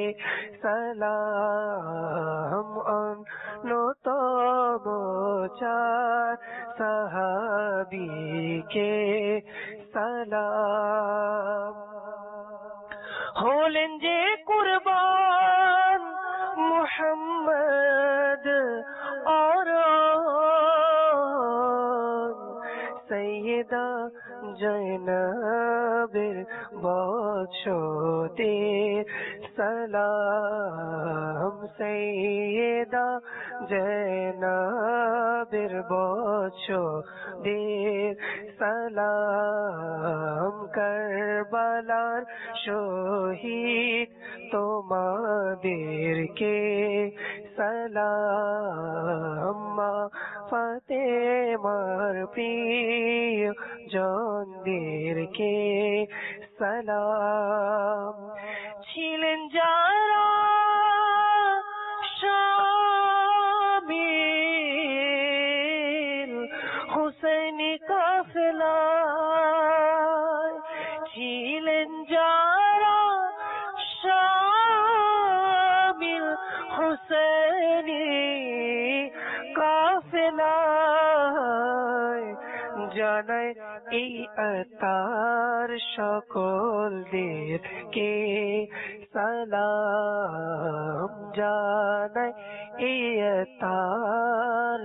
সালাম অন্যতম চার সাহাবীকে সালাম হলেন যে কুরবান মুহাম্মদ और सैयदा জৈনবের বৎসদের সালাম সৈয়দা জৈনবের বৎসদের সালাম কারবালার শহীদ তোমাদেরকে সালাম মা ফাতেমার প্রিয় জনদেরকে সালাম ছিলেন যারা শামিল হুসৈনি কাফেলায় ছিলেন যারা শামিল হুসৈনি কাফেলায় জানাই এই আতার সকলদেরকে সালাম জানাই এই আতার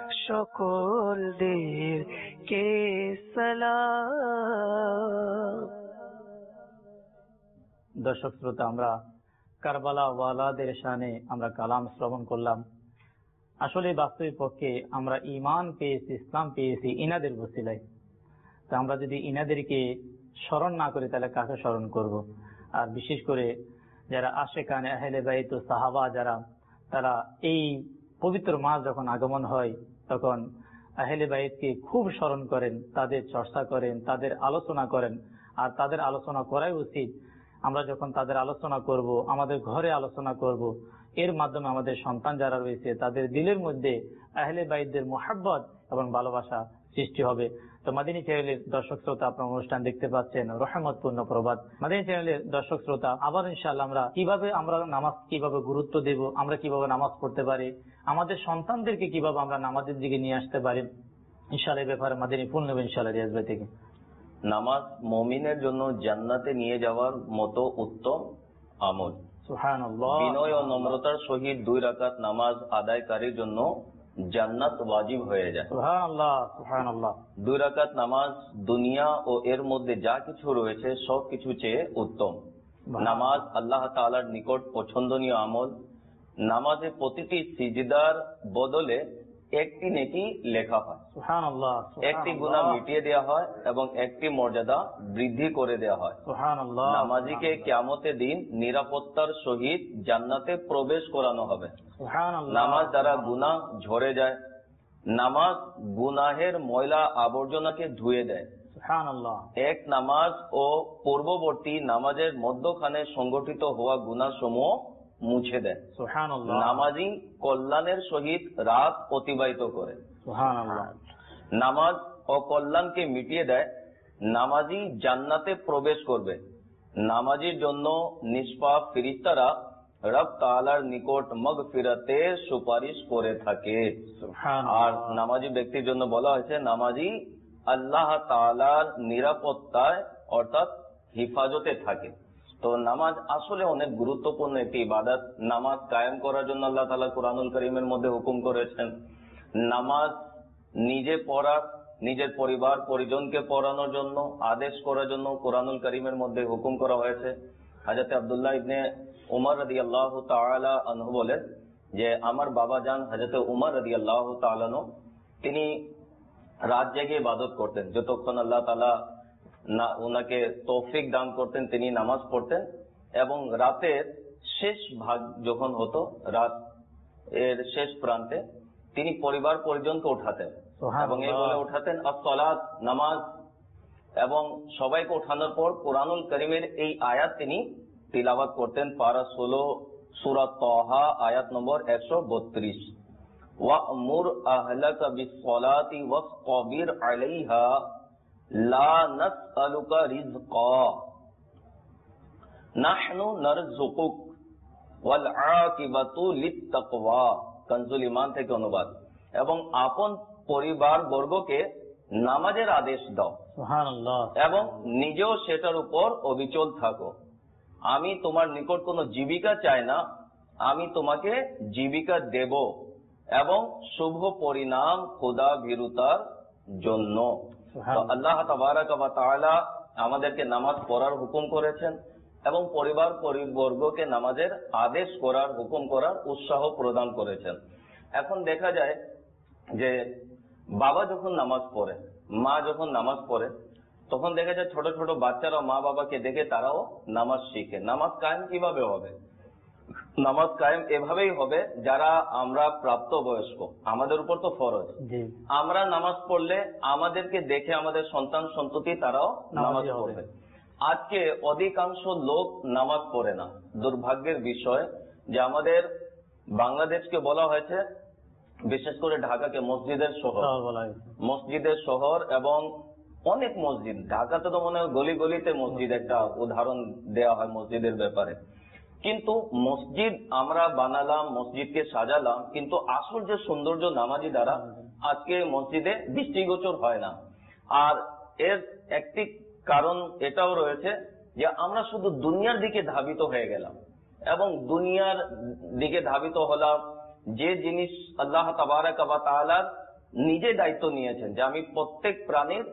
সকলদেরকে সালাম। দর্শক শ্রোতা, আমরা কারবালা ওয়ালাদের শানে আমরা কালাম শ্রবণ করলাম। আসলে বাস্তবিক পক্ষে আমরা ঈমান পেয়েছি, ইসলাম পেয়েছি ইনাদের ওসিলায়। তো আমরা যদি ইনাদেরকে স্মরণ না করি তাহলে কাকে স্মরণ করব? আর বিশেষ করে যারা আশেকানে আহলে বাইত ও সাহাবা যারা, তারা এই পবিত্র মাস যখন আগমন হয় তখন আহলে বাইতকে খুব স্মরণ করেন, তাদের চর্চা করেন, তাদের আলোচনা করেন। আর তাদের আলোচনা করাই উচিত। আমরা যখন তাদের আলোচনা করব, আমাদের ঘরে আলোচনা করব, এর মাধ্যমে আমাদের সন্তান যারা রয়েছে তাদের দিলের মধ্যে আহলে বাইতদের মুহাব্বত এবং ভালোবাসা সৃষ্টি হবে। তো মাদিনী চ্যানেলের দর্শক শ্রোতা, আপনার অনুষ্ঠান দেখতে পাচ্ছেন রহমতপূর্ণ প্রবাদ। মাদিনী চ্যানেলের দর্শক শ্রোতা, আবার ইনশাআল্লাহ আমরা কিভাবে আমরা নামাজ কিভাবে গুরুত্ব দেব, আমরা কিভাবে নামাজ পড়তে পারি, আমাদের সন্তানদেরকে কিভাবে আমরা নামাজের দিকে নিয়ে আসতে পারি, ইনশাআল্লাহ এই ব্যাপারে মাদিনী ফুল নেব ইনশাআল্লাহ রিয়াজ ভাই থেকে। নামাজ মুমিনের জন্য জান্নাতে নিয়ে যাওয়ার মতো উত্তম আমল। সুবহানাল্লাহ। বিনয় ও নম্রতার সহিত দুই রাকাত নামাজ আদায়কারীর জন্য জান্নাত ওয়াজিব হয়ে যায়। সুবহানাল্লাহ সুবহানাল্লাহ। দুই রাকাত নামাজ দুনিয়া ও এর মধ্যে যা কিছু রয়েছে সব কিছু চেয়ে উত্তম। নামাজ আল্লাহ তাআলার নিকট পছন্দনীয় আমল। নামাজে প্রতিটি সিজদার বদলে একটি নেকি লেখা হয়, সুবহানাল্লাহ। একটি গুনাহ মিটিয়ে দেওয়া হয় এবং একটি মর্যাদা বৃদ্ধি করে দেওয়া হয়। সুবহানাল্লাহ। নামাজীকে কিয়ামতের দিন নিরাপত্তার সহিত জান্নাতে প্রবেশ করানো হবে। সুবহানাল্লাহ। নামাজ দ্বারা গুনাহ ঝরে যায়। নামাজ গুনাহের ময়লা আবর্জনাকে ধুয়ে দেয়। সুবহানাল্লাহ। এক নামাজ ও পূর্ববর্তী নামাজের মধ্যখানে সংগঠিত হওয়া গুনাহ সমূহ মুছে দেয়। সুবহানাল্লাহ। নামাজি কল্যাণের সহিত রাত অতিবাহিত করে। সুবহানাল্লাহ। নামাজ অকল্যাণকে মিটিয়ে দেয়। নামাজি জান্নাতে প্রবেশ করবে। নামাজির জন্য নিষ্পাপ ফেরেশতারা রব তাআলার নিকট মাগফিরাতের সুপারিশ করে থাকে। আর নামাজি ব্যক্তির জন্য বলা হয়েছে নামাজি আল্লাহ তাআলার নিরাপত্তায় অর্থাৎ হিফাজতে থাকে। তো নামাজ আসলে অনেক গুরুত্বপূর্ণ একটি ইবাদত। নামাজ কায়েম করার জন্য আল্লাহ তাআলা কুরআনুল কারীমের মধ্যে হুকুম করেছেন। নামাজ নিজে পড়া, নিজের পরিবার পরিজনকে পড়ানোর জন্য আদেশ করার জন্য কুরআনুল কারীমের মধ্যে হুকুম করা হয়েছে। হযরত আব্দুল্লাহ ইবনে উমর রাদিয়াল্লাহু তাআলা আনহু বলেন যে আমার বাবা জান হযরত উমর রাদিয়াল্লাহু তাআলা আনহু তিনি রাত জেগে ইবাদত করতেন। যতক্ষণ আল্লাহ তাআলা না ওনাকে তৌফিক দান করতেন তিনি নামাজ পড়তেন এবং রাতের শেষ ভাগ যখন হতো, রাত এর শেষ প্রান্তে তিনি পরিবার পরিজনকে উঠাতেন এবং এই বলে উঠাতেন আস-সালাত, নামাজ, এবং সবাইকে ওঠানোর পর কুরআনুল কারীমের এই আয়াত তিনি তিলাওয়াত করতেন। পারা ষোলো সূরা তাহা আয়াত নম্বর একশো বত্রিশ। ওয়া'মুর আহলাকা বিস-সালাতি ওয়াসতাবির আলাইহা লা নাসআলুকা রিজকা নাহনু নারযুকুক ওয়াল আকিবাতু লিত-তাকওয়া। কানজুল ঈমান থেকে অনুবাদ। এবং আপন পরিবার বর্গকে নামাজের আদেশ দাও, সুবহানাল্লাহ, এবং নিজেও সেটার উপর অবিচল থাকো। আমি তোমার নিকট কোনো জীবিকা চাই না, আমি তোমাকে জীবিকা দেব এবং শুভ পরিণাম খোদা ভীরুতার জন্য। আল্লাহ তাবারাক ওয়া তাআলা আমাদেরকে নামাজ পড়ার হুকুম করেছেন এবং পরিবার পরিবর্গকে নামাজের আদেশ করার হুকুম করার উৎসাহ প্রদান করেছেন। এখন দেখা যায় যে বাবা যখন নামাজ পড়ে, মা যখন নামাজ পড়ে, তখন দেখা যায় ছোট ছোট বাচ্চারা মা বাবাকে দেখে তারাও নামাজ শিখে। নামাজ কায়েম কিভাবে হবে? নামাজ কায়েম এভাবেই হবে যারা আমরা প্রাপ্ত বয়স্ক, আমাদের উপর তো ফরজ, আমরা নামাজ পড়লে আমাদেরকে দেখে আমাদের সন্তান সন্ততি তারাও নামাজ পড়বে। আজকে অধিকাংশ লোক নামাজ পড়ে না। দুর্ভাগ্যের বিষয় যে আমাদের বাংলাদেশকে বলা হয়েছে, বিশেষ করে ঢাকাকে মসজিদের শহর, মসজিদের শহর এবং অনেক মসজিদ। ঢাকাতে তো মনে হয় গলি গলিতে মসজিদ, একটা উদাহরণ দেওয়া হয় মসজিদের ব্যাপারে। কিন্তু মসজিদ আমরা বানালাম, মসজিদকে সাজালাম, কিন্তু আসল যে সৌন্দর্য নামাজি দ্বারা আজকে মসজিদে দৃষ্টিগোচর হয় না। আর এর একটি কারণ এটাও রয়েছে যে আমরা শুধু দুনিয়ার দিকে ধাবিত হয়ে গেলাম এবং দুনিয়ার দিকে ধাবিত হলাম। যে জিনিস আল্লাহ তাবারাক ওয়া তাআলা নিজে দায়িত্ব নিয়েছেন যে আমি প্রত্যেক প্রাণীর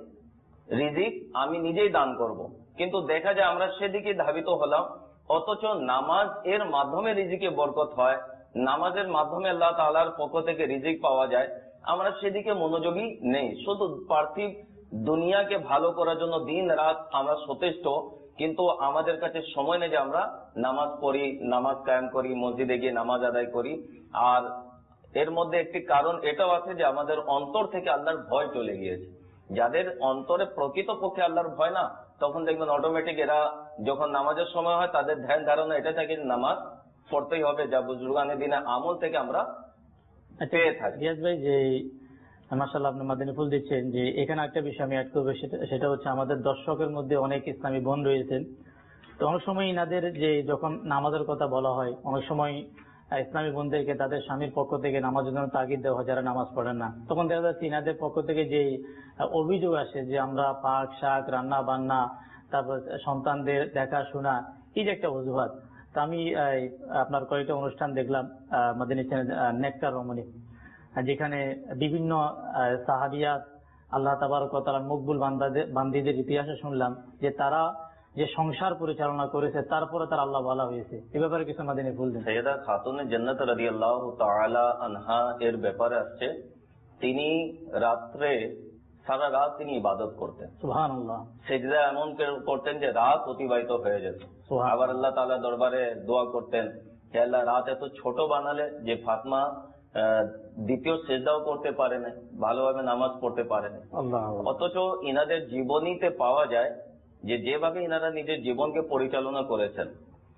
রিজিক আমি নিজেই দান করব, কিন্তু দেখা যায় আমরা সেদিকে ধাবিত হলাম, অথচ নামাজ এর মাধ্যমে রিজিকে বরকত হয়, নামাজের মাধ্যমে আল্লাহ তাআলার পক্ষ থেকে রিজিক পাওয়া যায়, আমরা সেদিকে মনোযোগী নেই। শুধু পার্থিব দুনিয়াকে ভালো করার জন্য দিন রাত আমরা সচেষ্ট, কিন্তু আমাদের কাছে সময় নেই যে আমরা নামাজ পড়ি, নামাজ কায়েম করি, মসজিদে গিয়ে নামাজ আদায় করি। আর এর মধ্যে একটি কারণ এটাও আছে যে আমাদের অন্তর থেকে আল্লাহর ভয় চলে গিয়েছে। যাদের অন্তরে প্রকৃতপক্ষে আল্লাহর ভয় না, তখন দেখবেন অটোমেটিক এরা যখন নামাজের সময় হয় তাদের ধ্যান ধারণা এটা থাকে যে নামাজ পড়তেই হবে, যা বুজুর্গানে দিনে আমল থেকে আমরা পেয়ে থাকি। রিয়াজ ভাই, যে মাশাআল্লাহ আপনি মাদানী ফুল দিচ্ছেন, যে এখানে একটা বিষয় আমি অ্যাড করবো, সেটা সেটা হচ্ছে আমাদের দর্শকের মধ্যে অনেক ইসলামী বোন রয়েছেন। তো অনেক সময় ইনাদের যে যখন নামাজের কথা বলা হয়, অনেক সময় ইসলামী বোনদেরকে তাদের স্বামীর পক্ষ থেকে নামাজের জন্য তাগিদ দেওয়া হয় যারা নামাজ পড়েন না। তখন দেখা যাচ্ছে ইনাদের পক্ষ থেকে যে অভিযোগ আসে যে আমরা পাক শাক রান্না বান্না, তারপর সন্তানদের দেখাশোনা, এই যে একটা অজুহাত। তা আমি আপনার কয়েকটা অনুষ্ঠান দেখলাম মাদানী চ্যানেল নেকটার রমণী, যেখানে বিভিন্ন সাহাবিয়াত আল্লাহ তাবারক ওয়া তাআলার মকবুল বান্দাদের বান্দীদের ইতিহাসে শুনলাম যে তারা যে সংসার পরিচালনা করেছে তারপরে তার আল্লাহ বলা হয়েছে। এ ব্যাপারে কিছু মাদানী ফুল দেন। সাইয়্যিদা খাতুনে জান্নাত রাদিয়াল্লাহু তাআলা আনহা এর ব্যাপারে আসছে, তিনি রাত্রে সারা রাত তিনি ইবাদত করতেন। সুবহানাল্লাহ। সিজদা এমন করতেন যে রাত অতিবাহিত হয়ে যেত। আবার আল্লাহ তাআলা দরবারে দোয়া করতেন, হে আল্লাহ, রাত এত ছোট বানালে যে ফাতিমা দ্বিতীয় সিজদাও করতে পারে না, ভালোভাবে নামাজ পড়তে পারে না। অথচ ইনাদের জীবনীতে পাওয়া যায় যে যেভাবে ইনারা নিজের জীবনকে পরিচালনা করেছেন,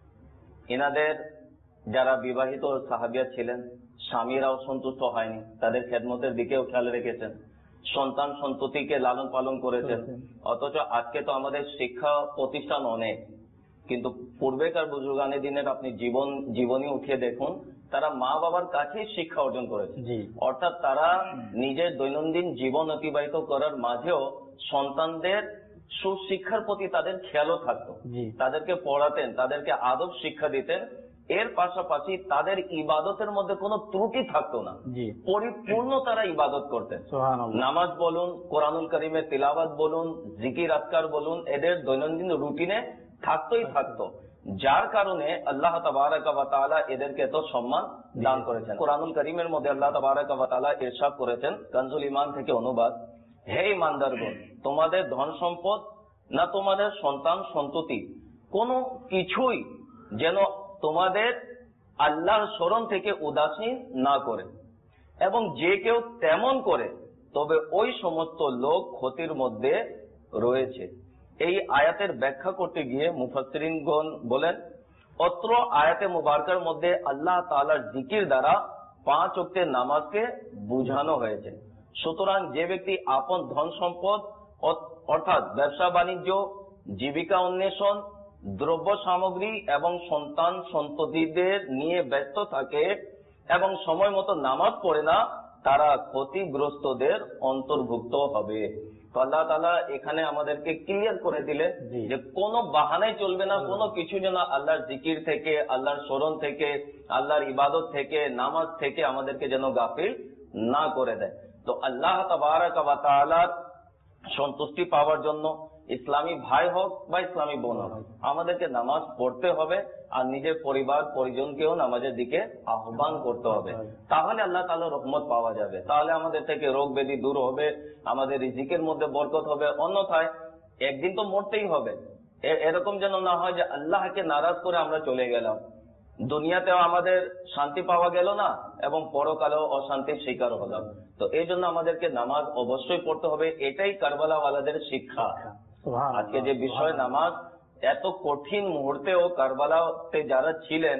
ইনাদের যারা বিবাহিত সাহাবিয়া ছিলেন স্বামীরাও সন্তুষ্ট হয়নি, তাদের খেদমতের দিকেও খেয়াল রেখেছেন, সন্তান সন্ততিকে লালন পালন করেছেন। অথচ আজকে তো আমাদের শিক্ষা প্রতিষ্ঠান অনেক, কিন্তু পূর্বেকার বুজুর্গানে দিনের আপনি জীবন জীবনী উঠিয়ে দেখুন, তারা মা বাবার কাছেই শিক্ষা অর্জন করেছে। অর্থাৎ তারা নিজের দৈনন্দিন জীবন অতিবাহিত করার মাঝেও সন্তানদের সুশিক্ষার প্রতি তাদের খেয়ালও থাকতো, তাদেরকে পড়াতেন, তাদেরকে আদব শিক্ষা দিতেন। এর পাশাপাশি তাদের ইবাদতের মধ্যে কোনো ত্রুটি থাকতো না, পরিপূর্ণ তারা ইবাদত করতেন। নামাজ বলুন, কোরআনুল কারীমের তিলাওয়াত বলুন, জিকির আজকার বলুন, এদের দৈনন্দিন রুটিনে থাকতোই থাকতো, যার কারণে আল্লাহ তাবারাকা ওয়া তাআলা এদেরকে এত সম্মান দান করেছেন। কোরআনুল কারীমের মধ্যে আল্লাহ তাবারাকা ওয়া তাআলা ইরশাদ করেছেন, কানজুল ঈমান থেকে অনুবাদ, হে ঈমানদারগণ, তোমাদের ধন সম্পদ না তোমাদের সন্তান সন্ততি কোনো কিছুই যেন তোমাদের আল্লাহর স্মরণ থেকে উদাসীন না করে, এবং যে কেউ তেমন করে তবে ওই সমস্ত লোক ক্ষতির মধ্যে রয়েছে। এই আয়াতের ব্যাখ্যা করতে গিয়ে মুফাসসিরিনগণ বলেন, অত্র আয়াতে মুবারকার মধ্যে আল্লাহ তাআলার জিকির দ্বারা পাঁচ ওয়াক্তের নামাজকে বুঝানো হয়েছে। সুতরাং যে ব্যক্তি আপন ধন সম্পদ অর্থাৎ ব্যবসা বাণিজ্য, জীবিকা অন্বেষণ, দ্রব্য সামগ্রী এবং সন্তান সন্ততিদের নিয়ে ব্যস্ত থাকে এবং সময় মতো নামাজ পড়ে না, তারা ক্ষতিগ্রস্তদের অন্তর্ভুক্ত হবে। তো আল্লাহ তাআলা এখানে আমাদেরকে ক্লিয়ার করে দিলেন যে কোনো বাহানাই চলবে না, কোনো কিছু যেন আল্লাহর জিকির থেকে, আল্লাহর স্মরণ থেকে, আল্লাহর ইবাদত থেকে, নামাজ থেকে আমাদেরকে যেন গাফিল না করে দেয়। তো আল্লাহ তাবারাকা ওয়া তাআলার সন্তুষ্টি পাওয়ার জন্য ইসলামী ভাই হোক বা ইসলামী বোন হোক, আমাদেরকে নামাজ পড়তে হবে আর নিজের পরিবার পরিজনকেও নামাজের দিকে আহ্বান করতে হবে। তাহলে আল্লাহ তাআলার রহমত পাওয়া যাবে, তাহলে আমাদের থেকে রোগ ব্যাধি দূর হবে, আমাদের রিজিকের মধ্যে বরকত হবে। অন্যথায় একদিন তো মরতেই হবে। এরকম যেন না হয় যে আল্লাহকে নারাজ করে আমরা চলে গেলাম, দুনিয়াতেও আমাদের শান্তি পাওয়া গেল না এবং পরকালেও অশান্তির শিকার হলাম। তো এই জন্য আমাদেরকে নামাজ অবশ্যই পড়তে হবে, এটাই কারবালা ওয়ালাদের শিক্ষা। আজকে যে বিষয় নামাজ, এত কঠিন মুহূর্তেও কারবালাতে যারা ছিলেন,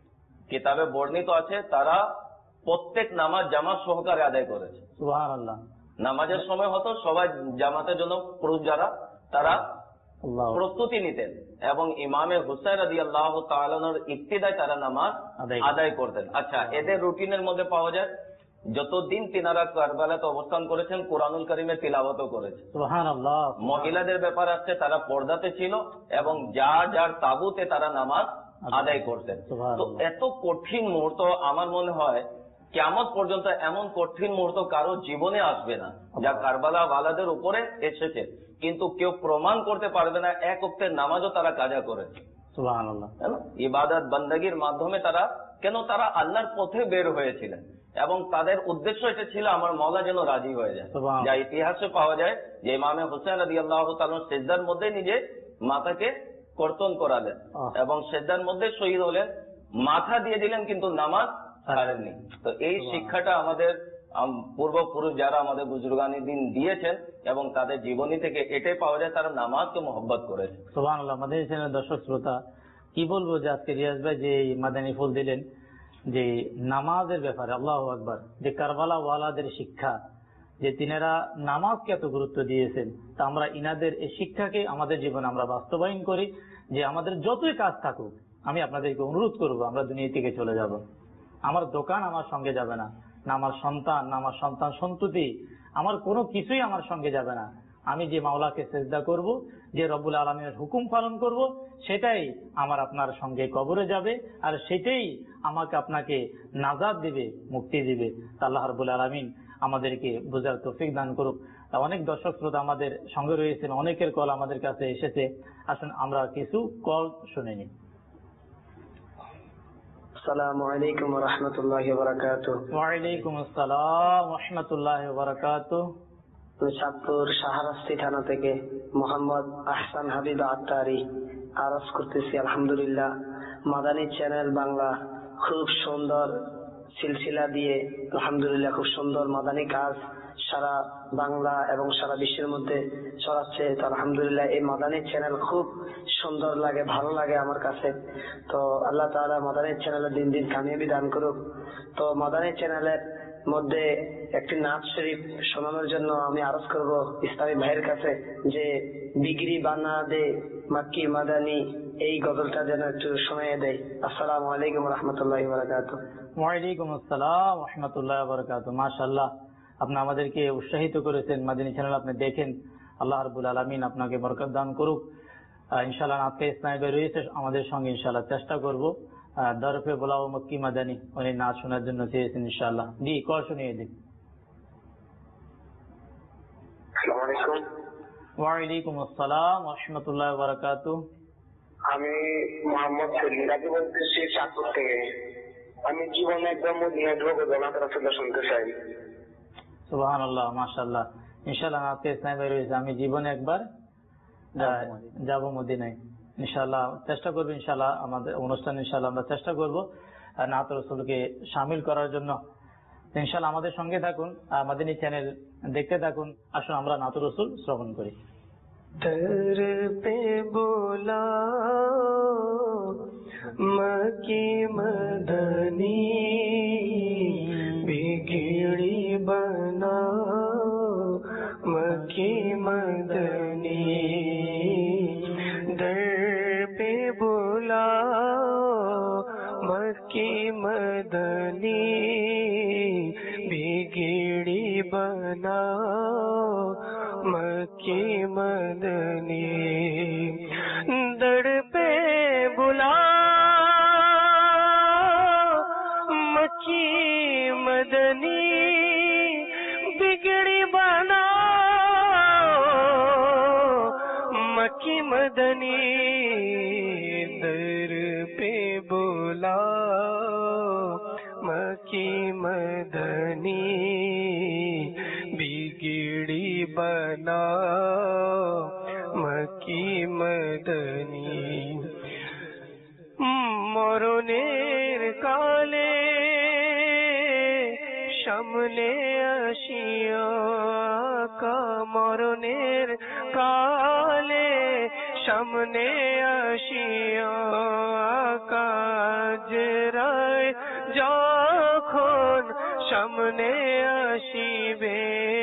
কিতাবে বর্ণিত আছে, তারা প্রত্যেক নামাজ জামাত সহকারে আদায় করেছে। সুবহানাল্লাহ। নামাজের সময় হতো সবাই জামাতের জন্য পুরুষ যারা, তারা প্রস্তুতি নিতেন এবং ইমামে হুসাইন রাদিয়াল্লাহু তাআলার ইক্তিদায় তারা নামাজ আদায় করতেন। আচ্ছা, এদের রুটিনের মধ্যে পাওয়া যায় যতদিন তিনারা কারবালাতে অবস্থান করেছেন কোরআনুল কারীমের তিলাওয়াতও করেছে। সুবহানাল্লাহ। মহিলাদের ব্যাপার আছে, তারা পর্দাতে ছিল এবং যার যার তাবুতে তারা নামাজ আদায় করতেন। তো এত কঠিন মুহূর্ত আমার মনে হয় কিয়ামত পর্যন্ত এমন কঠিন মুহূর্ত কারো জীবনে আসবে না যা কারবালা ওয়ালাদের উপরে এসেছে, কিন্তু কেউ প্রমাণ করতে পারবে না এক ওয়াক্তের নামাজও তারা কাজা করেছে। সুবহানাল্লাহ। ইবাদত বান্দাগির মাধ্যমে তারা, কেন তারা আল্লাহর পথে বের হয়েছিলেন এবং তাদের উদ্দেশ্য এটা ছিল আমার মওলা যেন রাজি হয়ে যায়। যা ইতিহাসে পাওয়া যায় যে ইমামে হুসাইন রাদিয়াল্লাহু তাআলা সিজদার মধ্যে নিজে মাথাকে কর্তন করালেন এবং সিজদার মধ্যে শহীদ হলেন, মাথা দিয়ে দিলেন কিন্তু নামাজ ছাড়েননি। তো এই শিক্ষাটা আমাদের পূর্বপুরুষ যারা আমাদের বুজুর্গানি দিন দিয়েছেন এবং তাদের জীবনী থেকে এটাই পাওয়া যায়, তারা নামাজকে মহব্বত করেছে। সুবহানাল্লাহ। আমাদের চ্যানেলের দর্শক শ্রোতা, কি বলবো যে আজকে রিয়াজ ভাই যে মাদানী ফুল দিলেন যে নামাজের ব্যাপারে, আল্লাহু আকবার, যে কারবালা ওয়ালাদের শিক্ষা, যে তিনারা নামাজকে এত গুরুত্ব দিয়েছেন, তা আমরা ইনাদের এই শিক্ষাকে আমাদের জীবনে আমরা বাস্তবায়ন করি। যে আমাদের যতই কাজ থাকুক, আমি আপনাদেরকে অনুরোধ করবো, আমরা দুনিয়া থেকে চলে যাব, আমার দোকান আমার সঙ্গে যাবে না, না আমার সন্তান, না আমার সন্তান সন্ততি, আমার কোনো কিছুই আমার সঙ্গে যাবে না। আমি যে মাওলাকে সেজদা করব, যে রব্বুল আলামিনের হুকুম পালন করব, সেটাই আমার আপনার সঙ্গে কবরে যাবে, আর সেটাই আমাকে আপনাকে নাজাত দিবে, মুক্তি দিবে। আল্লাহ রাব্বুল আলামিন আমাদেরকে বুঝার তৌফিক দান করুক। অনেক দর্শক শ্রোতা আমাদের সঙ্গে রয়েছেন, অনেকের কল আমাদের কাছে এসেছে। আসুন আমরা কিছু কল শুনে নিই। আসসালামু আলাইকুম ওয়া রাহমাতুল্লাহি ওয়া বারাকাতুহু। ওয়া আলাইকুম আসসালাম ওয়া রাহমাতুল্লাহি ওয়া বারাকাতুহু। চাঁদপুর শাহরাস্তি থানা থেকে মোহাম্মদ আহসান হাবিব আত্তারি আরজ করতেছি। আলহামদুলিল্লাহ, মাদানী চ্যানেল বাংলা খুব সুন্দর সিলসিলা দিয়ে আলহামদুলিল্লাহ খুব সুন্দর মাদানী কাজ সারা বাংলা এবং সারা বিশ্বের মধ্যে ছড়াচ্ছে। তো আলহামদুলিল্লাহ এই মাদানী চ্যানেল খুব সুন্দর লাগে, ভালো লাগে আমার কাছে। তো আল্লাহ তাআলা মাদানী চ্যানেলের দিন দিন কামিয়াবি দান করুক। তো মাদানী চ্যানেলের মধ্যে একটি নাচ শরীফ শোনানোর জন্য আমি আরজ করব ইসলামী ভাইয়ের কাছে, যে বিগড়ি বানা দে মাক্কি মাদানী, এই গজলটা যেন একটু শোনায় দেয়। আসসালামু আলাইকুম ওয়া রাহমাতুল্লাহি ওয়া বারাকাতুহু। ওয়া আলাইকুম আসসালাম ওয়া রাহমাতুল্লাহি ওয়া বারাকাতুহু। মাশাআল্লাহ, আপনি আমাদেরকে উৎসাহিত করেছেন, মাদানী চ্যানেল আপনি দেখেন। আল্লাহ রাব্বুল আলামিন আপনাকে বরকত দান করুক। ইনশাআল্লাহ আজকে ইসলামী ভাই রয়েছে আমাদের সঙ্গে, ইনশাআল্লাহ চেষ্টা করব দরফে বোলাও মক্কি মাদানী উনি নাচ শোনার জন্য চেয়েছেন। ইনশাআল্লাহ জি, কল শুনিয়ে দিন। আসসালামু আলাইকুম। ওয়া আলাইকুম আসসালাম ওয়া রাহমাতুল্লাহি ওয়া বারাকাতুহু। আমি মোহাম্মদ সেলিম রাজি বলতেছি চাঁদপুর থেকে। আমি জীবনে একদম মদিনা ঢোকে জনাত রাসূলুল্লাহ শুনতে চাই। সুবহানাল্লাহ, মাশাআল্লাহ। ইনশাআল্লাহ আজকে ইসলামী ভাই রয়েছে, আমি জীবনে একবার যাব মদিনায়। ইনশাআল্লাহ চেষ্টা করবো, ইনশাআল্লাহ আমাদের অনুষ্ঠান ইনশাআল্লাহ আমরা চেষ্টা করবো নাত রাসূলকে শামিল করার জন্য। ইনশাআল্লাহ আমাদের সঙ্গে থাকুন, মাদানী চ্যানেল দেখতে থাকুন। আসুন আমরা নাত রাসূল শ্রবণ করি। در پہ بولا مکی مدنی بگڑی بنا مکی مدنی در پہ بولا مکی مدنی بگڑی بنا مکی مدنی در پہ بلا مکی مدنی بگڑی بنا مکی مدنی در پہ بلا مکی مدنی بگڑی بنا مکی مدنی মরণের কালে সামনে আসিয়া মরণের কালে সামনে আসিয়া কাজরায় যখন সামনে আসিবে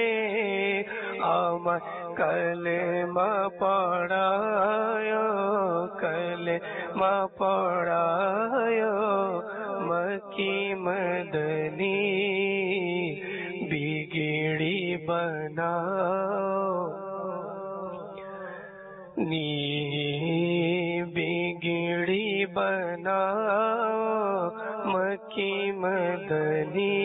আমার কলেমা পড়ায় কলেমা পড়ায় মকি মদনী বিগড়ি বানাও নি বিগড়ি বানাও মকি মদনী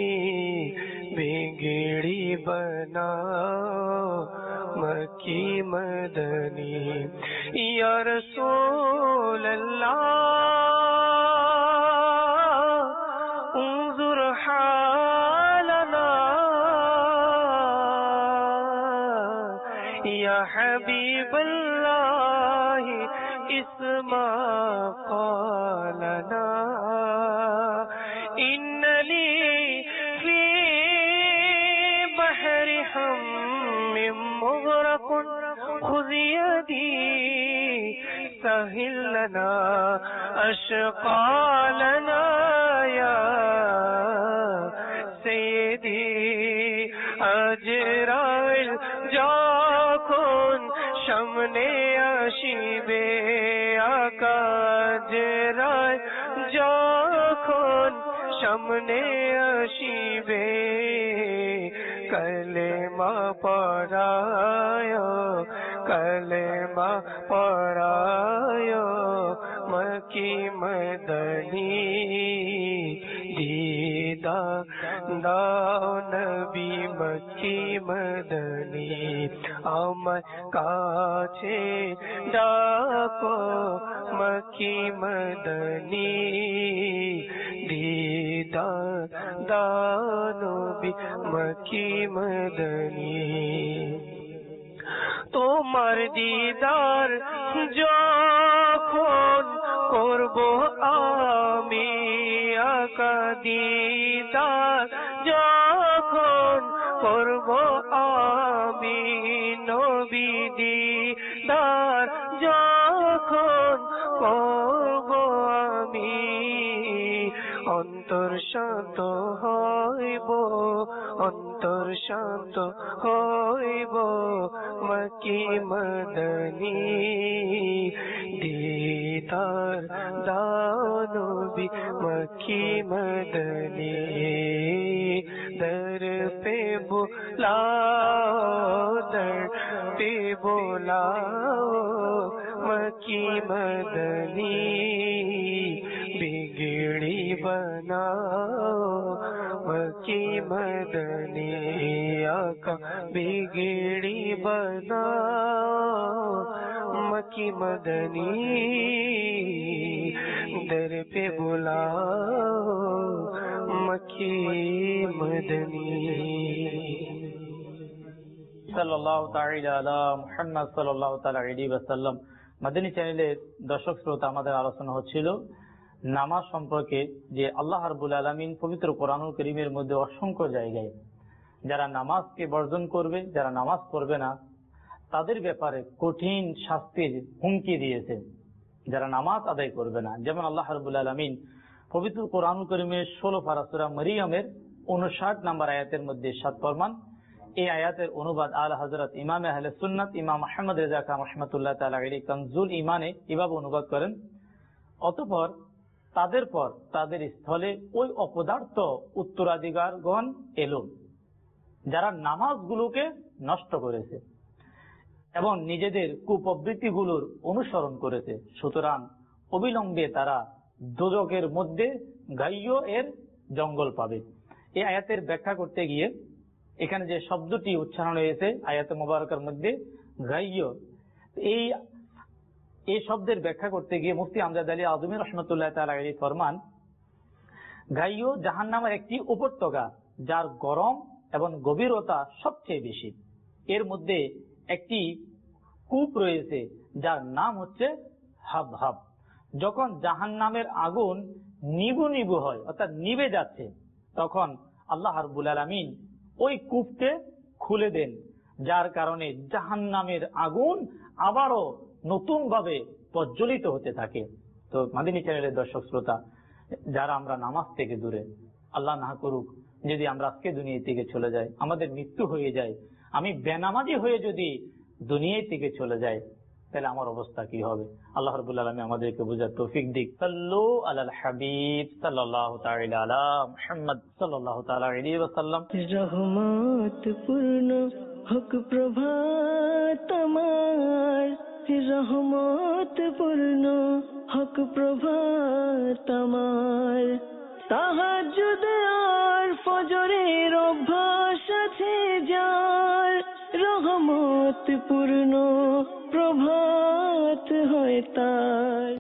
बिगड़ी बनाओ मक्की मदनी या रसूल अल्लाह انظر حالنا या حبيب الله اسمع قالنا إن مغرق خذ يدي سهل لنا أشقالنا يا سيدي আজরাইল যখন সামনে আসিবে আকাজরাই যখন সামনে আসিবে কলেমা পড়ায় কলেমা পড়ায় মকি মদনী দিদা দাও নবী মকি মদনী আমার কাছে ডাকো মকি মদনী দিদা দাও নবী মকি মদনী তোমার দিদার যখন করব আমি আকা দিদার যখন করব আমি নবী দিদার যখন করব আমি অন্তর শান্ত হইব অন্তর শান্ত হইব মকি মদনী দিদার দাও নবী মকি মদনী দর পে বুলাও দর পে বুলাও মকি মদনী बिगड़ी बनाओ मकी मदनी आका बिगड़ी बनाओ मकी मदनी दर पे बुलाओ मकी मदनी সাল্লাল্লাহু তাআলা আলা মুহাম্মদ সাল্লাল্লাহু তাআলা আলাইহি ওয়াসাল্লাম। মাদানী চ্যানেলের দর্শক শ্রোতা, আমাদের আলোচনা হচ্ছিল নামাজ সম্পর্কে, যে আল্লাহ রাব্বুল আলামিন পবিত্র কোরআনুল কারীমের মধ্যে অসংখ্য জায়গায় যারা নামাজকে বর্জন করবে, যারা নামাজ পড়বে না, তাদের ব্যাপারে কঠিন শাস্তির হুমকি দিয়েছে যারা নামাজ আদায় করবে না। যেমন আল্লাহ রাব্বুল আলামিন পবিত্র কোরআনুল কারীমের ষোলো পারা সূরা মারিয়ামের উনষাট নম্বর আয়াতের মধ্যে ইরশাদ ফরমান। এই আয়াতের অনুবাদ আলা হযরত ইমাম আহলে সুন্নাত ইমাম আহমদ রেজা খান রাহমাতুল্লাহ তাআলা আলাইহি কানজুল ঈমানে এভাবে অনুবাদ করেন, অতঃপর তাদের পর তাদের স্থলে ওই অপদার্থ উত্তরাধিকারগণ এলো যারা নামাজগুলোকে নষ্ট করেছে এবং নিজেদের কুপ্রবৃত্তিগুলোর অনুসরণ করেছে। সুতরাং অবিলম্বে তারা দোজখের মধ্যে গাইয় এর জঙ্গল পাবে। এই আয়াতের ব্যাখ্যা করতে গিয়ে এখানে যে শব্দটি উচ্চারণ হয়েছে আয়াতে মুবারকার মধ্যে গাইয়, এই এই শব্দের ব্যাখ্যা করতে গিয়ে মুফতি আমজাদ আলী আযমি রাহমাতুল্লাহ তাআলা আলাইহি ফরমান, গাইয় জাহান্নামের একটি উপত্যকা যার গরম এবং গভীরতা সবচেয়ে বেশি। এর মধ্যে একটি কূপ রয়েছে যার নাম হচ্ছে হাবহাব। যখন জাহান্নামের আগুন নিবু নিবু হয়, অর্থাৎ নিভে যাচ্ছে, তখন আল্লাহ রাব্বুল আলামিন ওই কূপকে খুলে দেন, যার কারণে জাহান্নামের আগুন আবারও নতুন ভাবে প্রজ্বলিত হতে থাকে। তো মাদানী চ্যানেলের দর্শক শ্রোতা, যারা আমরা নামাজ থেকে দূরে, আল্লাহ না করুক যদি আমরা আজকে দুনিয়া থেকে চলে যাই, আমাদের মৃত্যু হয়ে যায়, আমি বেনামাজি হয়ে যদি দুনিয়া থেকে চলে যাই, তাহলে আমার অবস্থা কি হবে? আল্লাহ রাব্বুল আলামিন আমাদেরকে বুঝার তৌফিক দিক। সাল্লু আলাল হাবিব সাল্লাল্লাহু তাআলা আলা মুহাম্মদ সাল্লাল্লাহু তাআলা আলাইহি ওয়াসাল্লাম। রহমত পূর্ণ হোক প্রভাত আমার, রহমত পূর্ণ হোক প্রভাত আমার। তাহাজ্জুদ আর ফজরের অভ্যাস আছে যার, রহমত পূর্ণ প্রভাত হয় তার।